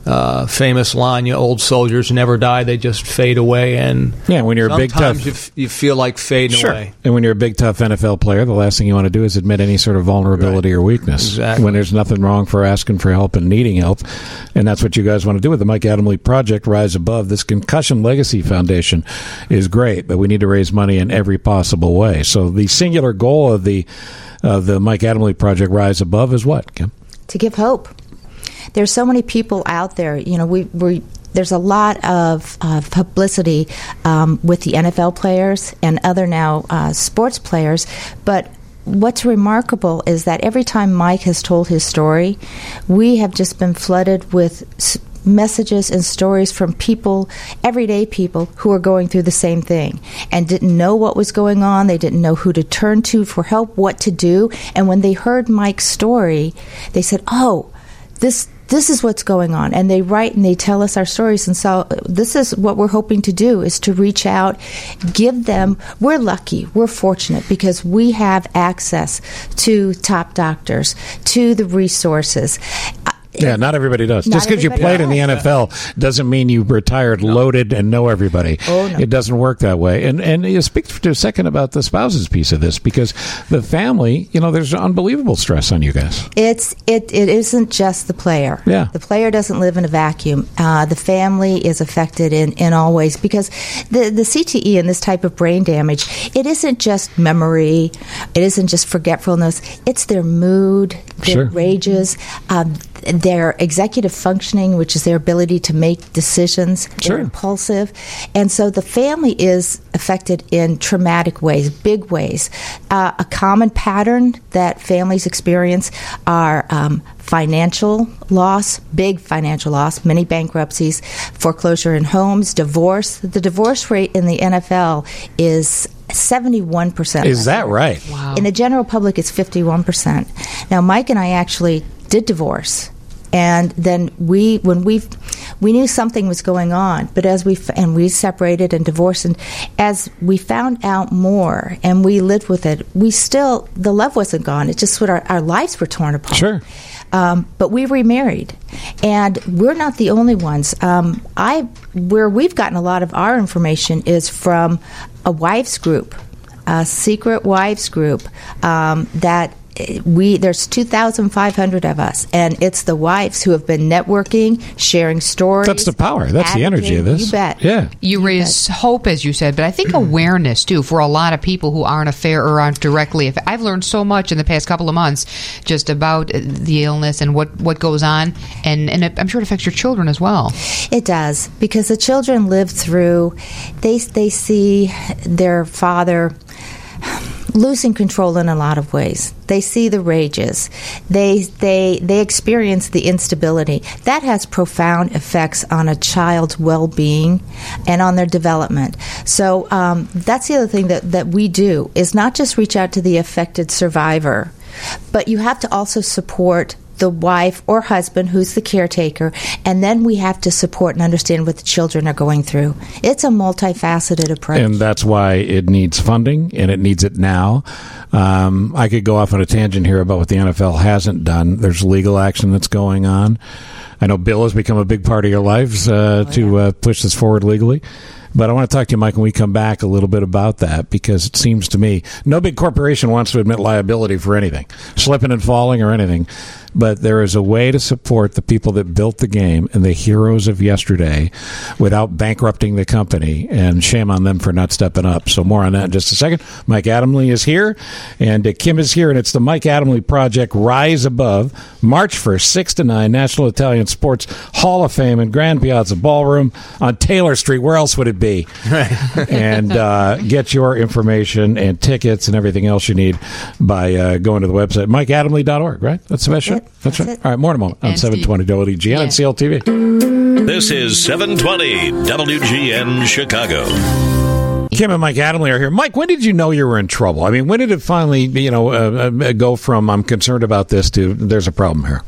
famous line: "Old soldiers never die; they just fade away." And when you're a big tough, you feel like fading away. And when you're a big tough NFL player, the last thing you want to do is admit any sort of vulnerability or weakness. Exactly. When there's nothing wrong for asking for help and needing help, and that's what you guys want to do with the Mike Adamle Project. Rise Above. This Concussion Legacy Foundation is great, but we need to raise money in every possible way. So the singular goal of the Mike Adamle Project, Rise Above, is what, Kim? To give hope. There's so many people out there. There's a lot of publicity with the NFL players and other now sports players, but what's remarkable is that every time Mike has told his story, we have just been flooded with messages and stories from people, everyday people, who are going through the same thing and didn't know what was going on. They didn't know who to turn to for help, what to do. And when they heard Mike's story, they said, "Oh, this is what's going on," and they write and they tell us our stories. And so this is what we're hoping to do, is to reach out, give them. We're lucky, we're fortunate, because we have access to top doctors, to the resources. Yeah, not everybody does. Just because you played in the NFL doesn't mean you retired loaded and know everybody. Oh, no. It doesn't work that way. And you speak for a second about the spouses piece of this, because the family, there's unbelievable stress on you guys. It isn't just the player. Yeah. The player doesn't live in a vacuum. The family is affected in all ways, because the CTE and this type of brain damage, it isn't just memory. It isn't just forgetfulness. It's their mood, their rages, their executive functioning, which is their ability to make decisions. They're impulsive. And so the family is affected in traumatic ways, big ways. A common pattern that families experience are financial loss, big financial loss, many bankruptcies, foreclosure in homes, divorce. The divorce rate in the NFL is 71%. Is that right? Wow. In the general public, it's 51%. Now, Mike and I actually did divorce, and then we knew something was going on, but as we separated and divorced, and as we found out more and we lived with it, the love wasn't gone. It's just what our lives were torn apart. Sure. But we remarried, and we're not the only ones. Where we've gotten a lot of our information is from a wives group, a secret wives group that there's 2,500 of us, and it's the wives who have been networking, sharing stories. That's the power. That's the energy of this. You bet. Yeah. You raise hope, as you said, but I think awareness, too, for a lot of people who aren't aren't directly affected. I've learned so much in the past couple of months just about the illness and what goes on, and I'm sure it affects your children as well. It does, because the children live through, they see their father losing control in a lot of ways. They see the rages. They experience the instability. That has profound effects on a child's well-being and on their development. So that's the other thing that we do, is not just reach out to the affected survivor, but you have to also support the wife or husband who's the caretaker, and then we have to support and understand what the children are going through. It's a multifaceted approach. And that's why it needs funding, and it needs it now. I could go off on a tangent here about what the NFL hasn't done. There's legal action that's going on. I know Bill has become a big part of your lives to push this forward legally. But I want to talk to you, Mike, when we come back a little bit about that, because it seems to me no big corporation wants to admit liability for anything, slipping and falling or anything. But there is a way to support the people that built the game and the heroes of yesterday without bankrupting the company, and shame on them for not stepping up. So more on that in just a second. Mike Adamle is here, and Kim is here, and it's the Mike Adamle Project, Rise Above, March 1st, 6 to 9, National Italian Sports Hall of Fame in Grand Piazza Ballroom on Taylor Street. Where else would it be? And get your information and tickets and everything else you need by going to the website, MikeAdamle.org, right? That's the best show? That's right. All right, more in a moment on 720 WGN and CLTV. This is 720 WGN Chicago. Kim and Mike Adamle are here. Mike, when did you know you were in trouble? I mean, when did it finally, go from I'm concerned about this to there's a problem here?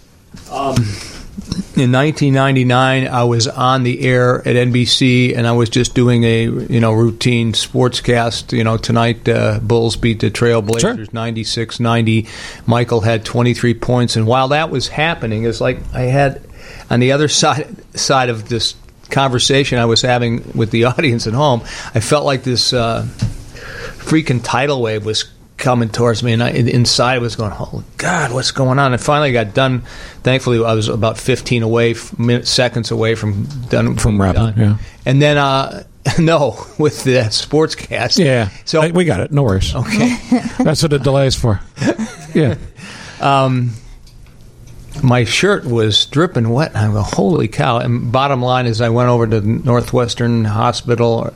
In 1999, I was on the air at NBC, and I was just doing a routine sportscast. Tonight Bulls beat the Trailblazers 96-90. Michael had 23 points, and while that was happening, it's like I had on the other side of this conversation I was having with the audience at home, I felt like this freaking tidal wave was coming towards me, and inside I was going, "Oh God, what's going on?" And finally got done. Thankfully, I was about 15 seconds away from wrapping. Yeah. And then, with the sportscast. Yeah. So we got it. No worries. Okay. That's what the delay is for. Yeah. My shirt was dripping wet. I go, holy cow! And bottom line is, I went over to Northwestern Hospital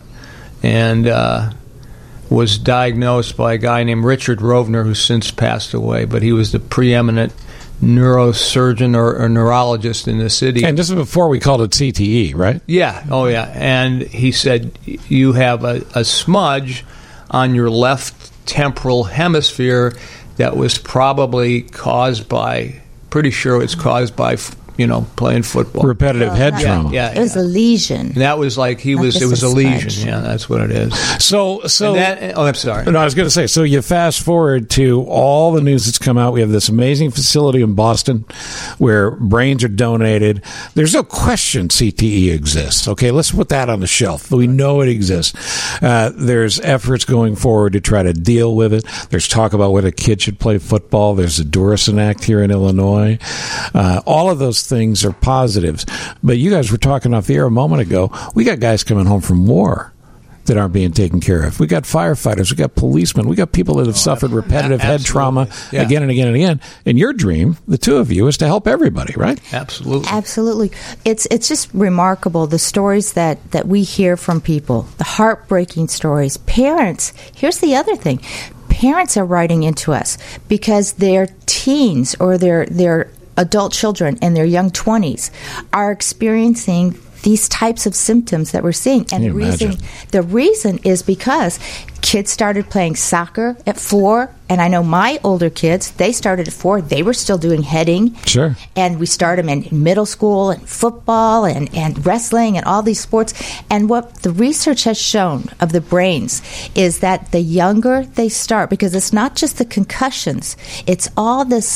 and was diagnosed by a guy named Richard Rovner, who's since passed away. But he was the preeminent neurosurgeon or neurologist in the city. And this is before we called it CTE, right? Yeah. Oh, yeah. And he said, you have a smudge on your left temporal hemisphere that was probably caused by, pretty sure it's caused by, playing football. Repetitive head trauma. Yeah. It was a lesion. And that was like it was a lesion. Yeah, that's what it is. So I'm sorry. No, I was going to say, so you fast forward to all the news that's come out. We have this amazing facility in Boston where brains are donated. There's no question CTE exists. Okay, let's put that on the shelf. We know it exists. There's efforts going forward to try to deal with it. There's talk about whether kids should play football. There's the Dorison Act here in Illinois. All of those things are positives. But you guys were talking off the air a moment ago. We got guys coming home from war that aren't being taken care of. We got firefighters. We got policemen. We got people that have suffered repetitive head trauma again and again and again. And your dream, the two of you, is to help everybody, right? Absolutely. It's just remarkable, the stories that we hear from people, the heartbreaking stories. Parents, here's the other thing. Parents are writing into us because their teens or their adult children in their young 20s are experiencing these types of symptoms that we're seeing. And the reason is because kids started playing soccer at 4, and I know my older kids, they started at 4. They were still doing heading. Sure. And we started them in middle school and football and wrestling and all these sports. And what the research has shown of the brains is that the younger they start, because it's not just the concussions, it's all the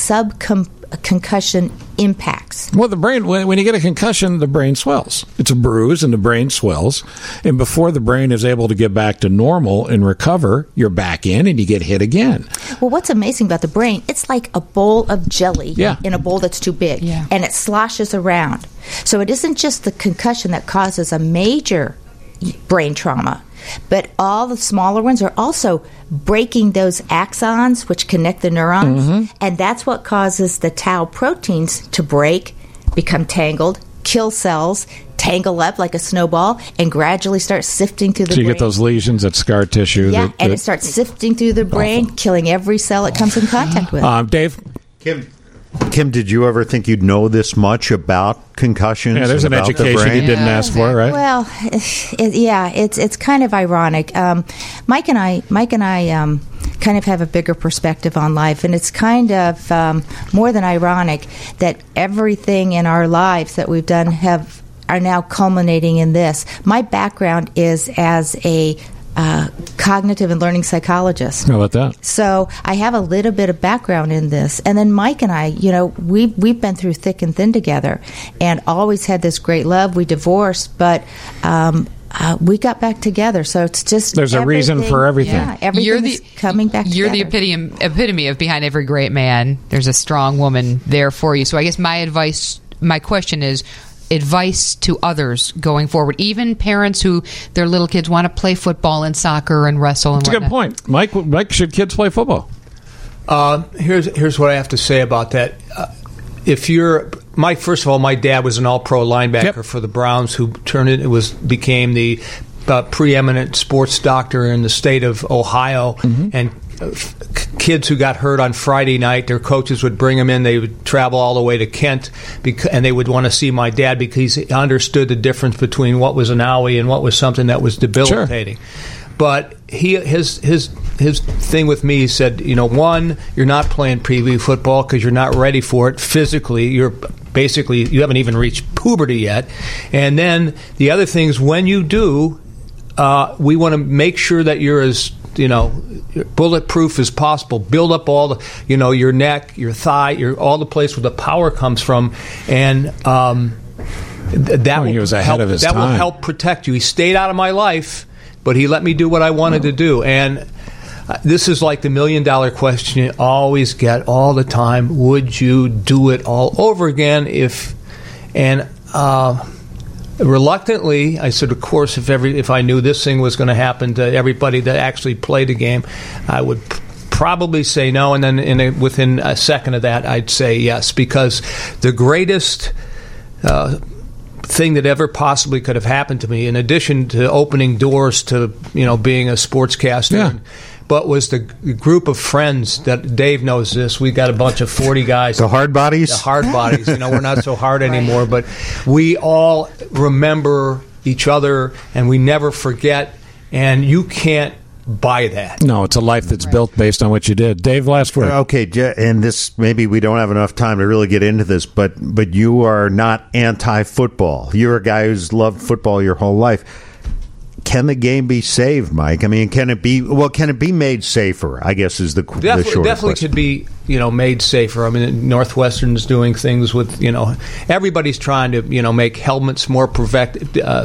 concussion impacts. Well, the brain, when you get a concussion, the brain swells. It's a bruise and the brain swells. And before the brain is able to get back to normal and recover, you're back in and you get hit again. Well, what's amazing about the brain, it's like a bowl of jelly in a bowl that's too big, and it sloshes around. So it isn't just the concussion that causes a major brain trauma, but all the smaller ones are also breaking those axons which connect the neurons, and that's what causes the tau proteins to break, become tangled, kill cells, tangle up like a snowball, and gradually start sifting through the brain. So you get those lesions, that scar tissue. Yeah, and it starts sifting through the brain, killing every cell it comes in contact with. Dave? Kim, did you ever think you'd know this much about concussions? Yeah, there's an education you didn't ask for, right? Well, it's kind of ironic. Mike and I kind of have a bigger perspective on life, and it's kind of more than ironic that everything in our lives that we've done are now culminating in this. My background is as a cognitive and learning psychologist. How about that? So I have a little bit of background in this. And then Mike and I, we've been through thick and thin together and always had this great love. We divorced, but we got back together. So it's just there's a reason for everything. Yeah, everything is coming back You're together. the epitome of behind every great man, there's a strong woman there for you. So I guess my question is, advice to others going forward, even parents who their little kids want to play football and soccer and wrestle and That's a good point. Mike, should kids play football? Here's what I have to say about that. First of all, my dad was an all-pro linebacker for the Browns, who became the preeminent sports doctor in the state of Ohio, and kids who got hurt on Friday night, their coaches would bring them in. They would travel all the way to Kent, and they would want to see my dad because he understood the difference between what was an owie and what was something that was debilitating. Sure. But his thing with me, he said, one, you're not playing preview football because you're not ready for it physically. You haven't even reached puberty yet. And then the other thing is, when you do, we want to make sure that you're as bulletproof as possible. Build up all the, your neck, your thigh, all the place where the power comes from, and that will help protect you. He stayed out of my life, but he let me do what I wanted to do. And this is like the $1 million question you always get all the time. Would you do it all over again reluctantly, I said, of course, if I knew this thing was going to happen to everybody that actually played the game, I would probably say no. And then within a second of that, I'd say yes, because the greatest thing that ever possibly could have happened to me, in addition to opening doors to being a sportscaster, but was the group of friends that Dave knows this. We got a bunch of 40 guys. The hard bodies? The hard bodies. We're not so hard anymore, but we all remember each other, and we never forget, and you can't buy that. No, it's a life that's built based on what you did. Dave, last word. Okay, and this, maybe we don't have enough time to really get into this, but you are not anti-football. You're a guy who's loved football your whole life. Can the game be saved, Mike? I mean, can it be made safer, I guess, is the short question. Definitely could be, made safer. I mean, Northwestern's doing things with, everybody's trying to, make helmets more perfect,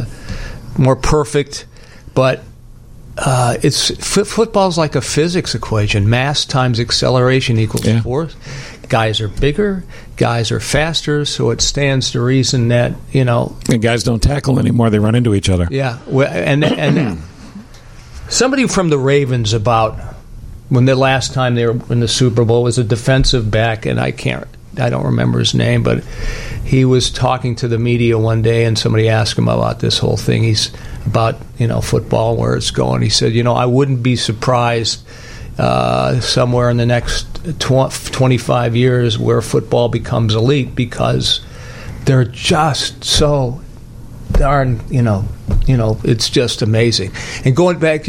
but football's like a physics equation. Mass times acceleration equals force. Guys are bigger, guys are faster, so it stands to reason that, And guys don't tackle anymore, they run into each other. Yeah, and somebody from the Ravens, about when the last time they were in the Super Bowl, was a defensive back, and I don't remember his name, but he was talking to the media one day, and somebody asked him about this whole thing. He's about, football and where it's going. He said, I wouldn't be surprised somewhere in the next 25 years where football becomes elite, because they're just so darn, it's just amazing. And going back,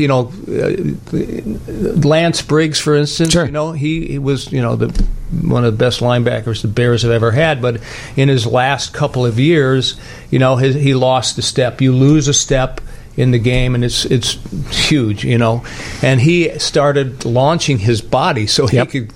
Lance Briggs, for instance, sure. He was, one of the best linebackers the Bears have ever had, but in his last couple of years, he lost a step. You lose a step in the game, and it's huge, and he started launching his body so he could,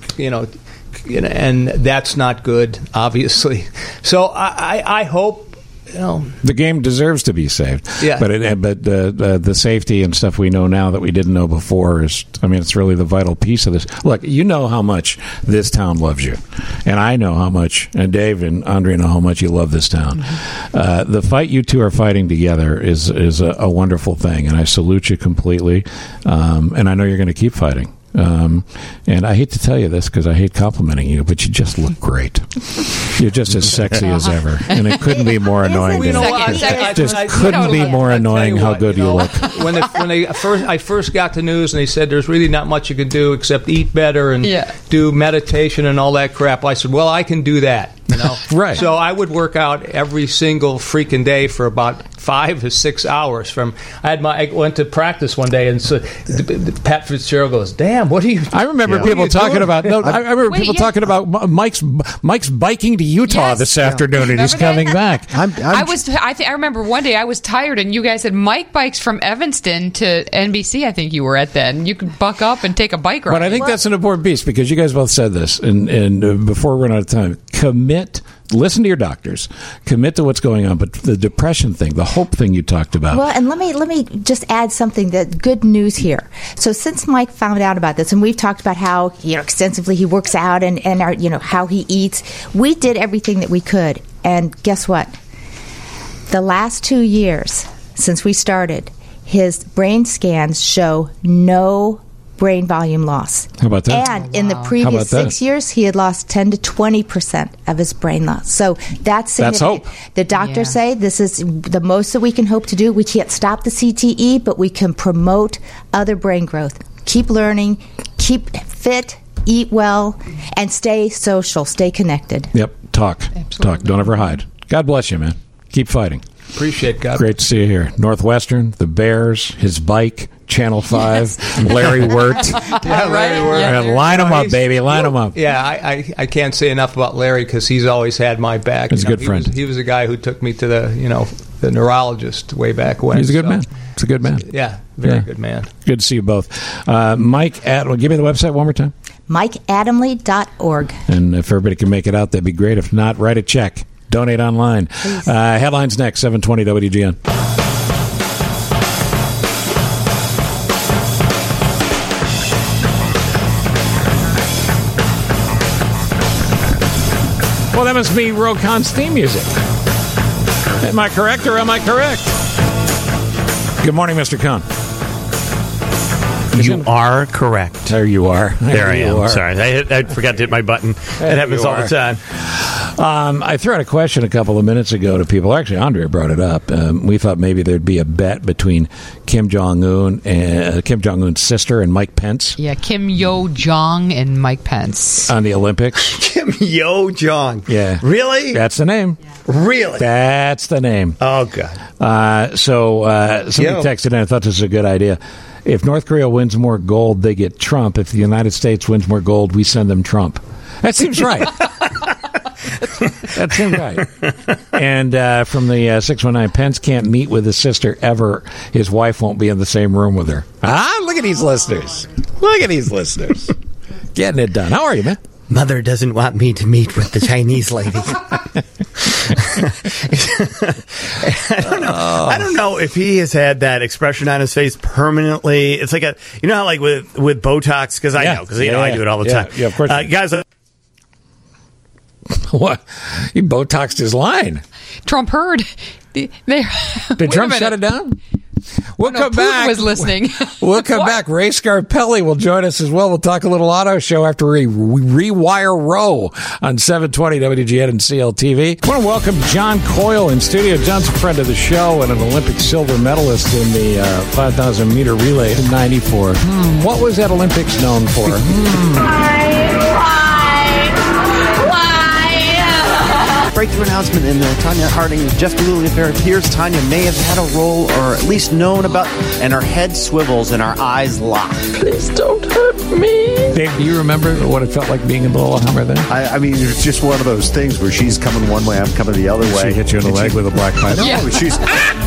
and that's not good, obviously. So I hope, the game deserves to be saved. Yeah. But the safety and stuff we know now that we didn't know before it's really the vital piece of this. Look, you know how much this town loves you, and I know how much, and Dave and Andre know how much you love this town. Mm-hmm. The fight you two are fighting together is a wonderful thing, and I salute you completely. And I know you're going to keep fighting. And I hate to tell you this because I hate complimenting you, but you just look great. You're just as sexy as ever, and it couldn't be more annoying. Couldn't be more annoying how good you look. When I first got the news and they said there's really not much you can do except eat better and do meditation and all that crap, I said, well, I can do that. Right. So I would work out every single freaking day for about 5 to 6 hours. I went to practice one day, and so Pat Fitzgerald goes, "Damn, what are you?" I remember people talking about. No, I remember people talking about Mike's biking to Utah this afternoon, and he's coming back. I remember one day I was tired, and you guys said Mike bikes from Evanston to NBC. I think you were at then. You could buck up and take a bike ride. But I think that's an important piece because you guys both said this, and before we run out of time, listen to your doctors, commit to what's going on. But the depression thing, the hope thing you talked about. Well, and let me just add something, that good news here. So since Mike found out about this, and we've talked about how extensively he works out and how he eats, we did everything that we could. And guess what? The last 2 years since we started, his brain scans show no brain volume loss. How about that? And in the previous 6 years, he had lost 10 to 20% of his brain loss. So that's hope. The doctors say this is the most that we can hope to do. We can't stop the CTE, but we can promote other brain growth. Keep learning, keep fit, eat well, and stay social, stay connected. Yep. Talk. Don't ever hide. God bless you, man. Keep fighting. Appreciate it, God. Great to see you here. Northwestern, the Bears, his bike, Channel 5, Larry Wirt. Yeah, Larry Wirt. Yeah, line them up, baby. Line them up. Yeah, I can't say enough about Larry because he's always had my back. He's a good friend. He was a guy who took me to the neurologist way back when. He's a good man. He's a good man. Yeah, very good man. Good to see you both. Mike Adamley, give me the website one more time. MikeAdamley.org. And if everybody can make it out, that'd be great. If not, write a check. Donate online. Headlines next, 720 WGN. Well, that must be Rocon's theme music. Am I correct or am I correct? Good morning, Mr. Cohn. You are correct. There you are. There I am. Sorry. I forgot to hit my button. It happens all the time. I threw out a question a couple of minutes ago to people. Actually, Andre brought it up. We thought maybe there'd be a bet between Kim Jong-un and Kim Jong-un's sister and Mike Pence. Yeah, Kim Yo-jong and Mike Pence. On the Olympics. Kim Yo-jong. Yeah. Really? That's the name. Really? That's the name. Oh, God. Somebody texted in, I thought this was a good idea. If North Korea wins more gold, they get Trump. If the United States wins more gold, we send them Trump. That seems right. That seems right. And from the 619, Pence can't meet with his sister ever. His wife won't be in the same room with her. Look at these listeners. Look at these listeners. Getting it done. How are you, man? Mother doesn't want me to meet with the Chinese lady. I don't know if he has had that expression on his face permanently. It's like how like with Botox, because I know, because I do it all the time. Yeah, of course. Guys. What? He Botoxed his line. Trump heard. Did Trump shut it down? We'll come back. Was listening. We'll come back. Ray Scarpelli will join us as well. We'll talk a little auto show after we rewire Roe on 720 WGN and CLTV. I want to welcome John Coyle in studio. John's a friend of the show and an Olympic silver medalist in the 5,000 meter relay in '94. What was that Olympics known for? Breakthrough announcement in the Tonya Harding Jeff Gillooly affair. It appears Tonya may have had a role, or at least known about, and her head swivels and her eyes lock. Please don't hurt me. Dave, do you remember what it felt like being in the Lillehammer then? I mean, it's just one of those things where she's coming one way, I'm coming the other way. She hit you in the leg with a black pipe. No, she's...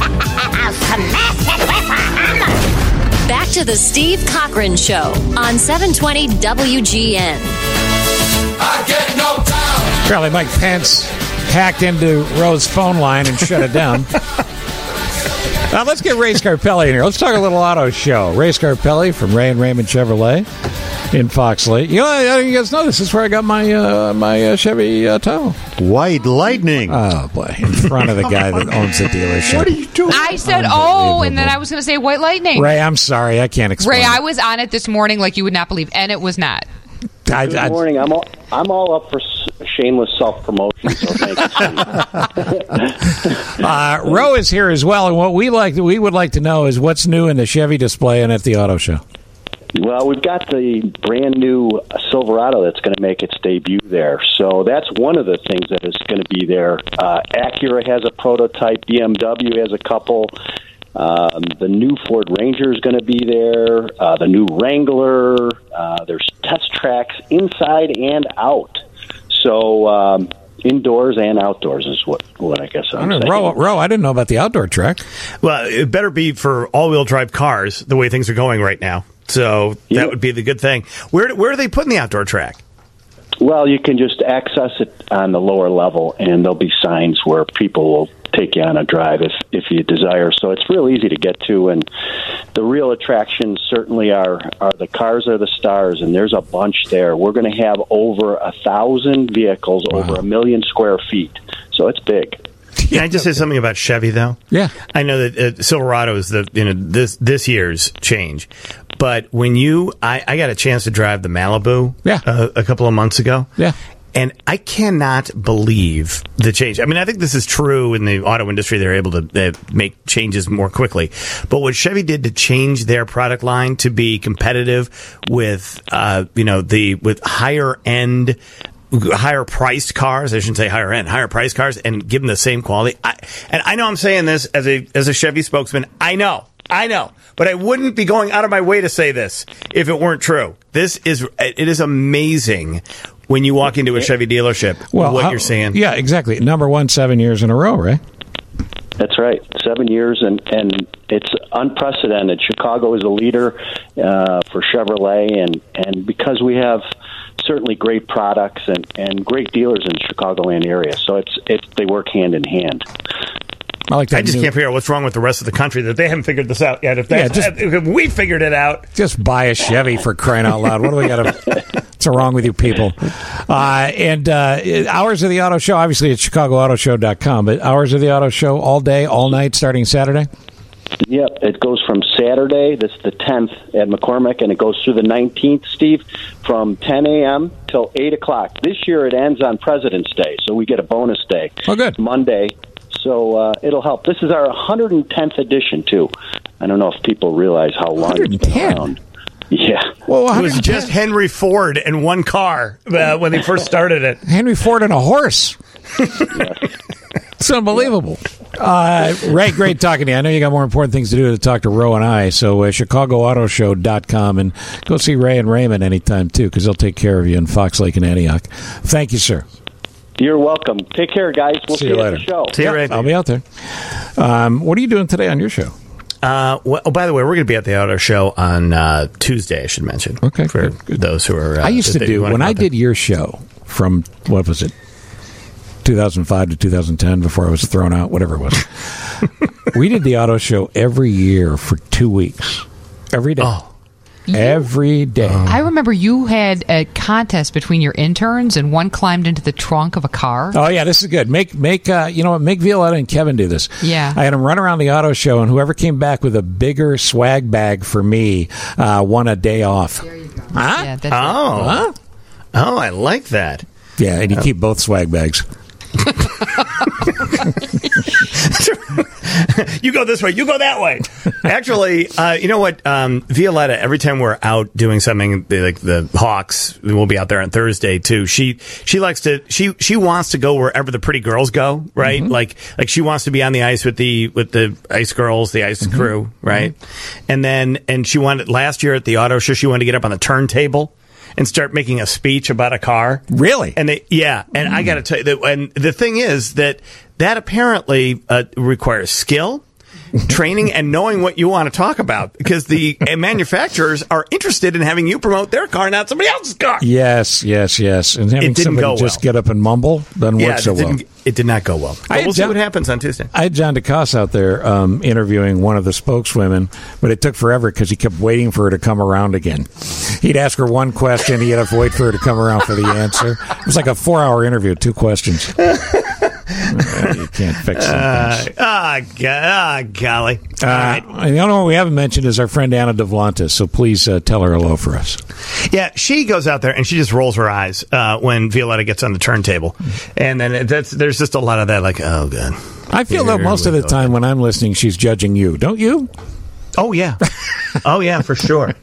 Back to the Steve Cochran Show on 720 WGN. I get no doubt. Apparently Mike Pence hacked into Roe's phone line and shut it down. Now let's get Ray Scarpelli in here. Let's talk a little auto show. Ray Scarpelli from Ray and Raymond Chevrolet in Foxley. You guys know this is where I got my Chevy Tahoe. White Lightning. Oh boy! In front of the guy that owns the dealership. What are you doing? I said, and then I was going to say White Lightning. Ray, I'm sorry, I can't explain. Ray, I was on it this morning like you would not believe, and it was not. Good morning. I'm all up for shameless self-promotion, so thank you. Roe is here as well, and what we would like to know is what's new in the Chevy display and at the auto show. Well, we've got the brand new Silverado that's going to make its debut there. So that's one of the things that is going to be there. Acura has a prototype. BMW has a couple. The new Ford Ranger is going to be there. The new Wrangler. There's test tracks inside and out. So indoors and outdoors is what I guess I'm saying. Roe, I didn't know about the outdoor track. Well, it better be for all-wheel drive cars the way things are going right now. So that would be the good thing. Where are they putting the outdoor track? Well, you can just access it on the lower level, and there'll be signs where people will take you on a drive if you desire. So it's real easy to get to, and the real attractions certainly are the cars are the stars, and there's a bunch there. We're going to have over 1,000 vehicles, over 1 million square feet. So it's big. Can I just say something about Chevy, though? Yeah. I know that Silverado is this year's change. But when I got a chance to drive the Malibu a couple of months ago. Yeah. And I cannot believe the change. I mean, I think this is true in the auto industry. They're able to make changes more quickly. But what Chevy did to change their product line to be competitive with, with higher end, higher priced cars. I shouldn't say higher end, higher priced cars, and give them the same quality. I know I'm saying this as a Chevy spokesman. I know, but I wouldn't be going out of my way to say this if it weren't true. It is amazing when you walk into a Chevy dealership, what you're seeing. Yeah, exactly. Number 1 7 years in a row, right? That's right. 7 years, and it's unprecedented. Chicago is a leader for Chevrolet, and because we have certainly great products and great dealers in the Chicagoland area, so they work hand in hand. I just can't figure out what's wrong with the rest of the country that they haven't figured this out yet. If we figured it out, just buy a Chevy for crying out loud. What do we got to? What's wrong with you people? And hours of the auto show, obviously it's ChicagoAutoShow.com, but hours of the auto show all day, all night, starting Saturday. Yep, it goes from Saturday, that's the 10th at McCormick, and it goes through the 19th, Steve, from 10 a.m. till 8 o'clock. This year it ends on President's Day, so we get a bonus day. Oh, good. Monday. So it'll help. This is our 110th edition, too. I don't know if people realize how long it's been around. Yeah. Well, it was just Henry Ford and one car when they first started it. Henry Ford and a horse. It's unbelievable. Ray, great talking to you. I know you got more important things to do to talk to Ro and I, so ChicagoAutoShow.com, and go see Ray and Raymond anytime, too, because they'll take care of you in Fox Lake and Antioch. Thank you, sir. You're welcome. Take care, guys. We'll see you later. At the show. See you, Ray. I'll be out there. What are you doing today on your show? By the way, we're going to be at the auto show on Tuesday, I should mention. Okay. For those who are... I used to do, when I did your show from, what was it, 2005 to 2010, before I was thrown out, whatever it was. We did the auto show every year for 2 weeks. Every day. Oh. Every day. I remember you had a contest between your interns, and one climbed into the trunk of a car. Oh yeah, this is good. Make you know what? Make Violetta and Kevin do this. Yeah, I had them run around the auto show, and whoever came back with a bigger swag bag for me won a day off. There you go. Huh? Yeah, that's Oh, I like that. Yeah, and you keep both swag bags. You go this way, you go that way. Actually, you know what? Violetta, every time we're out doing something like the Hawks, we'll be out there on Thursday too. She likes to she wants to go wherever the pretty girls go, right? Mm-hmm. Like she wants to be on the ice with the ice girls, the ice crew, right? Mm-hmm. And she wanted last year at the auto show, she wanted to get up on the turntable and start making a speech about a car. Really? And I got to tell you that. And the thing is that apparently requires skill, training, and knowing what you want to talk about, because the manufacturers are interested in having you promote their car, not somebody else's car. Yes. And having somebody just get up and mumble doesn't work so well. It did not go well. But we'll see what happens on Tuesday. I had John DeCoste out there interviewing one of the spokeswomen, but it took forever because he kept waiting for her to come around again. He'd ask her one question, he'd have to wait for her to come around for the answer. It was like a 4-hour interview, 2 questions. You can't fix something. Golly. Right. The only one we haven't mentioned is our friend Anna Devlantis, so please tell her hello for us. Yeah, she goes out there and she just rolls her eyes when Violetta gets on the turntable. And then there's just a lot of that, like, oh, God. I feel that most of the time when I'm listening, she's judging you. Don't you? Oh, yeah. Oh, yeah, for sure.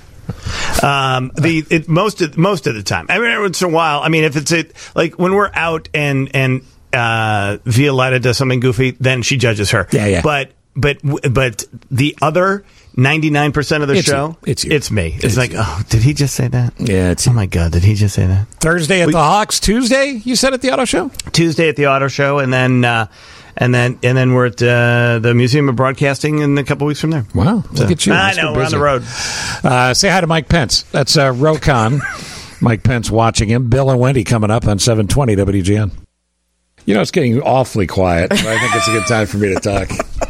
Most of the time. I mean, every once in a while, I mean, if it's like when we're out and Violetta does something goofy, then she judges her. Yeah. But the other 99% of the show, it's me. It's like, oh, did he just say that? Yeah. Oh my God, did he just say that? Thursday at the Hawks. Tuesday, you said at the auto show. Tuesday at the auto show, and then we're at the Museum of Broadcasting in a couple weeks from there. Wow, look at you! I know, we're on the road. Say hi to Mike Pence. That's Rocon. Mike Pence watching him. Bill and Wendy coming up on 720 WGN. You know, it's getting awfully quiet, so I think it's a good time for me to talk.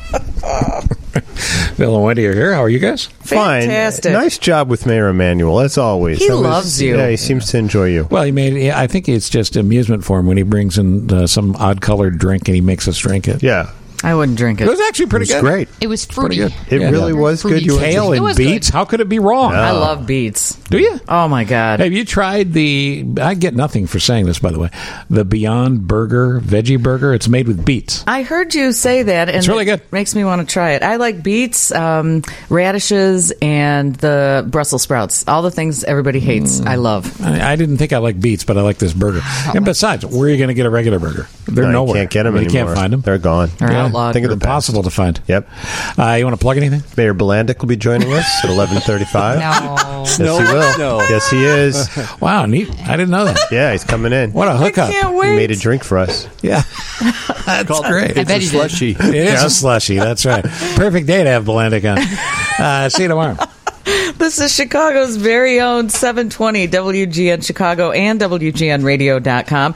Bill and Wendy are here. How are you guys? Fine. Fantastic. Nice job with Mayor Emanuel, as always. He loves you. Yeah, he seems to enjoy you. Well, I think it's just amusement for him when he brings in some odd-colored drink and he makes us drink it. Yeah. I wouldn't drink it. It was actually pretty good. Great. It was fruity. Pretty good. It really was good. You Kale and beets. How could it be wrong? I love beets. Do you? Oh my God! Have you tried the? I get nothing for saying this, by the way. The Beyond Burger veggie burger. It's made with beets. I heard you say that, and It's really good. Makes me want to try it. I like beets, radishes, and the Brussels sprouts. All the things everybody hates. I love. I didn't think I liked beets, but I like this burger. And besides, where are you going to get a regular burger? They're No, nowhere. you can't get them You anymore. can't find them. They're gone. They're outlawed. Think of the past. Impossible to find. Yep. You want to plug anything? Mayor Belandic will be joining us at 11:35. No. Yes, he will. Yes, he is. Wow, neat. I didn't know that. Yeah, he's coming in. What a hookup. can't He wait. made a drink for us. Yeah. That's great. I bet he did. It is a slushy. That's right. Perfect day to have Belandic on. See you tomorrow. This is Chicago's very own 720 WGN Chicago and WGNradio.com.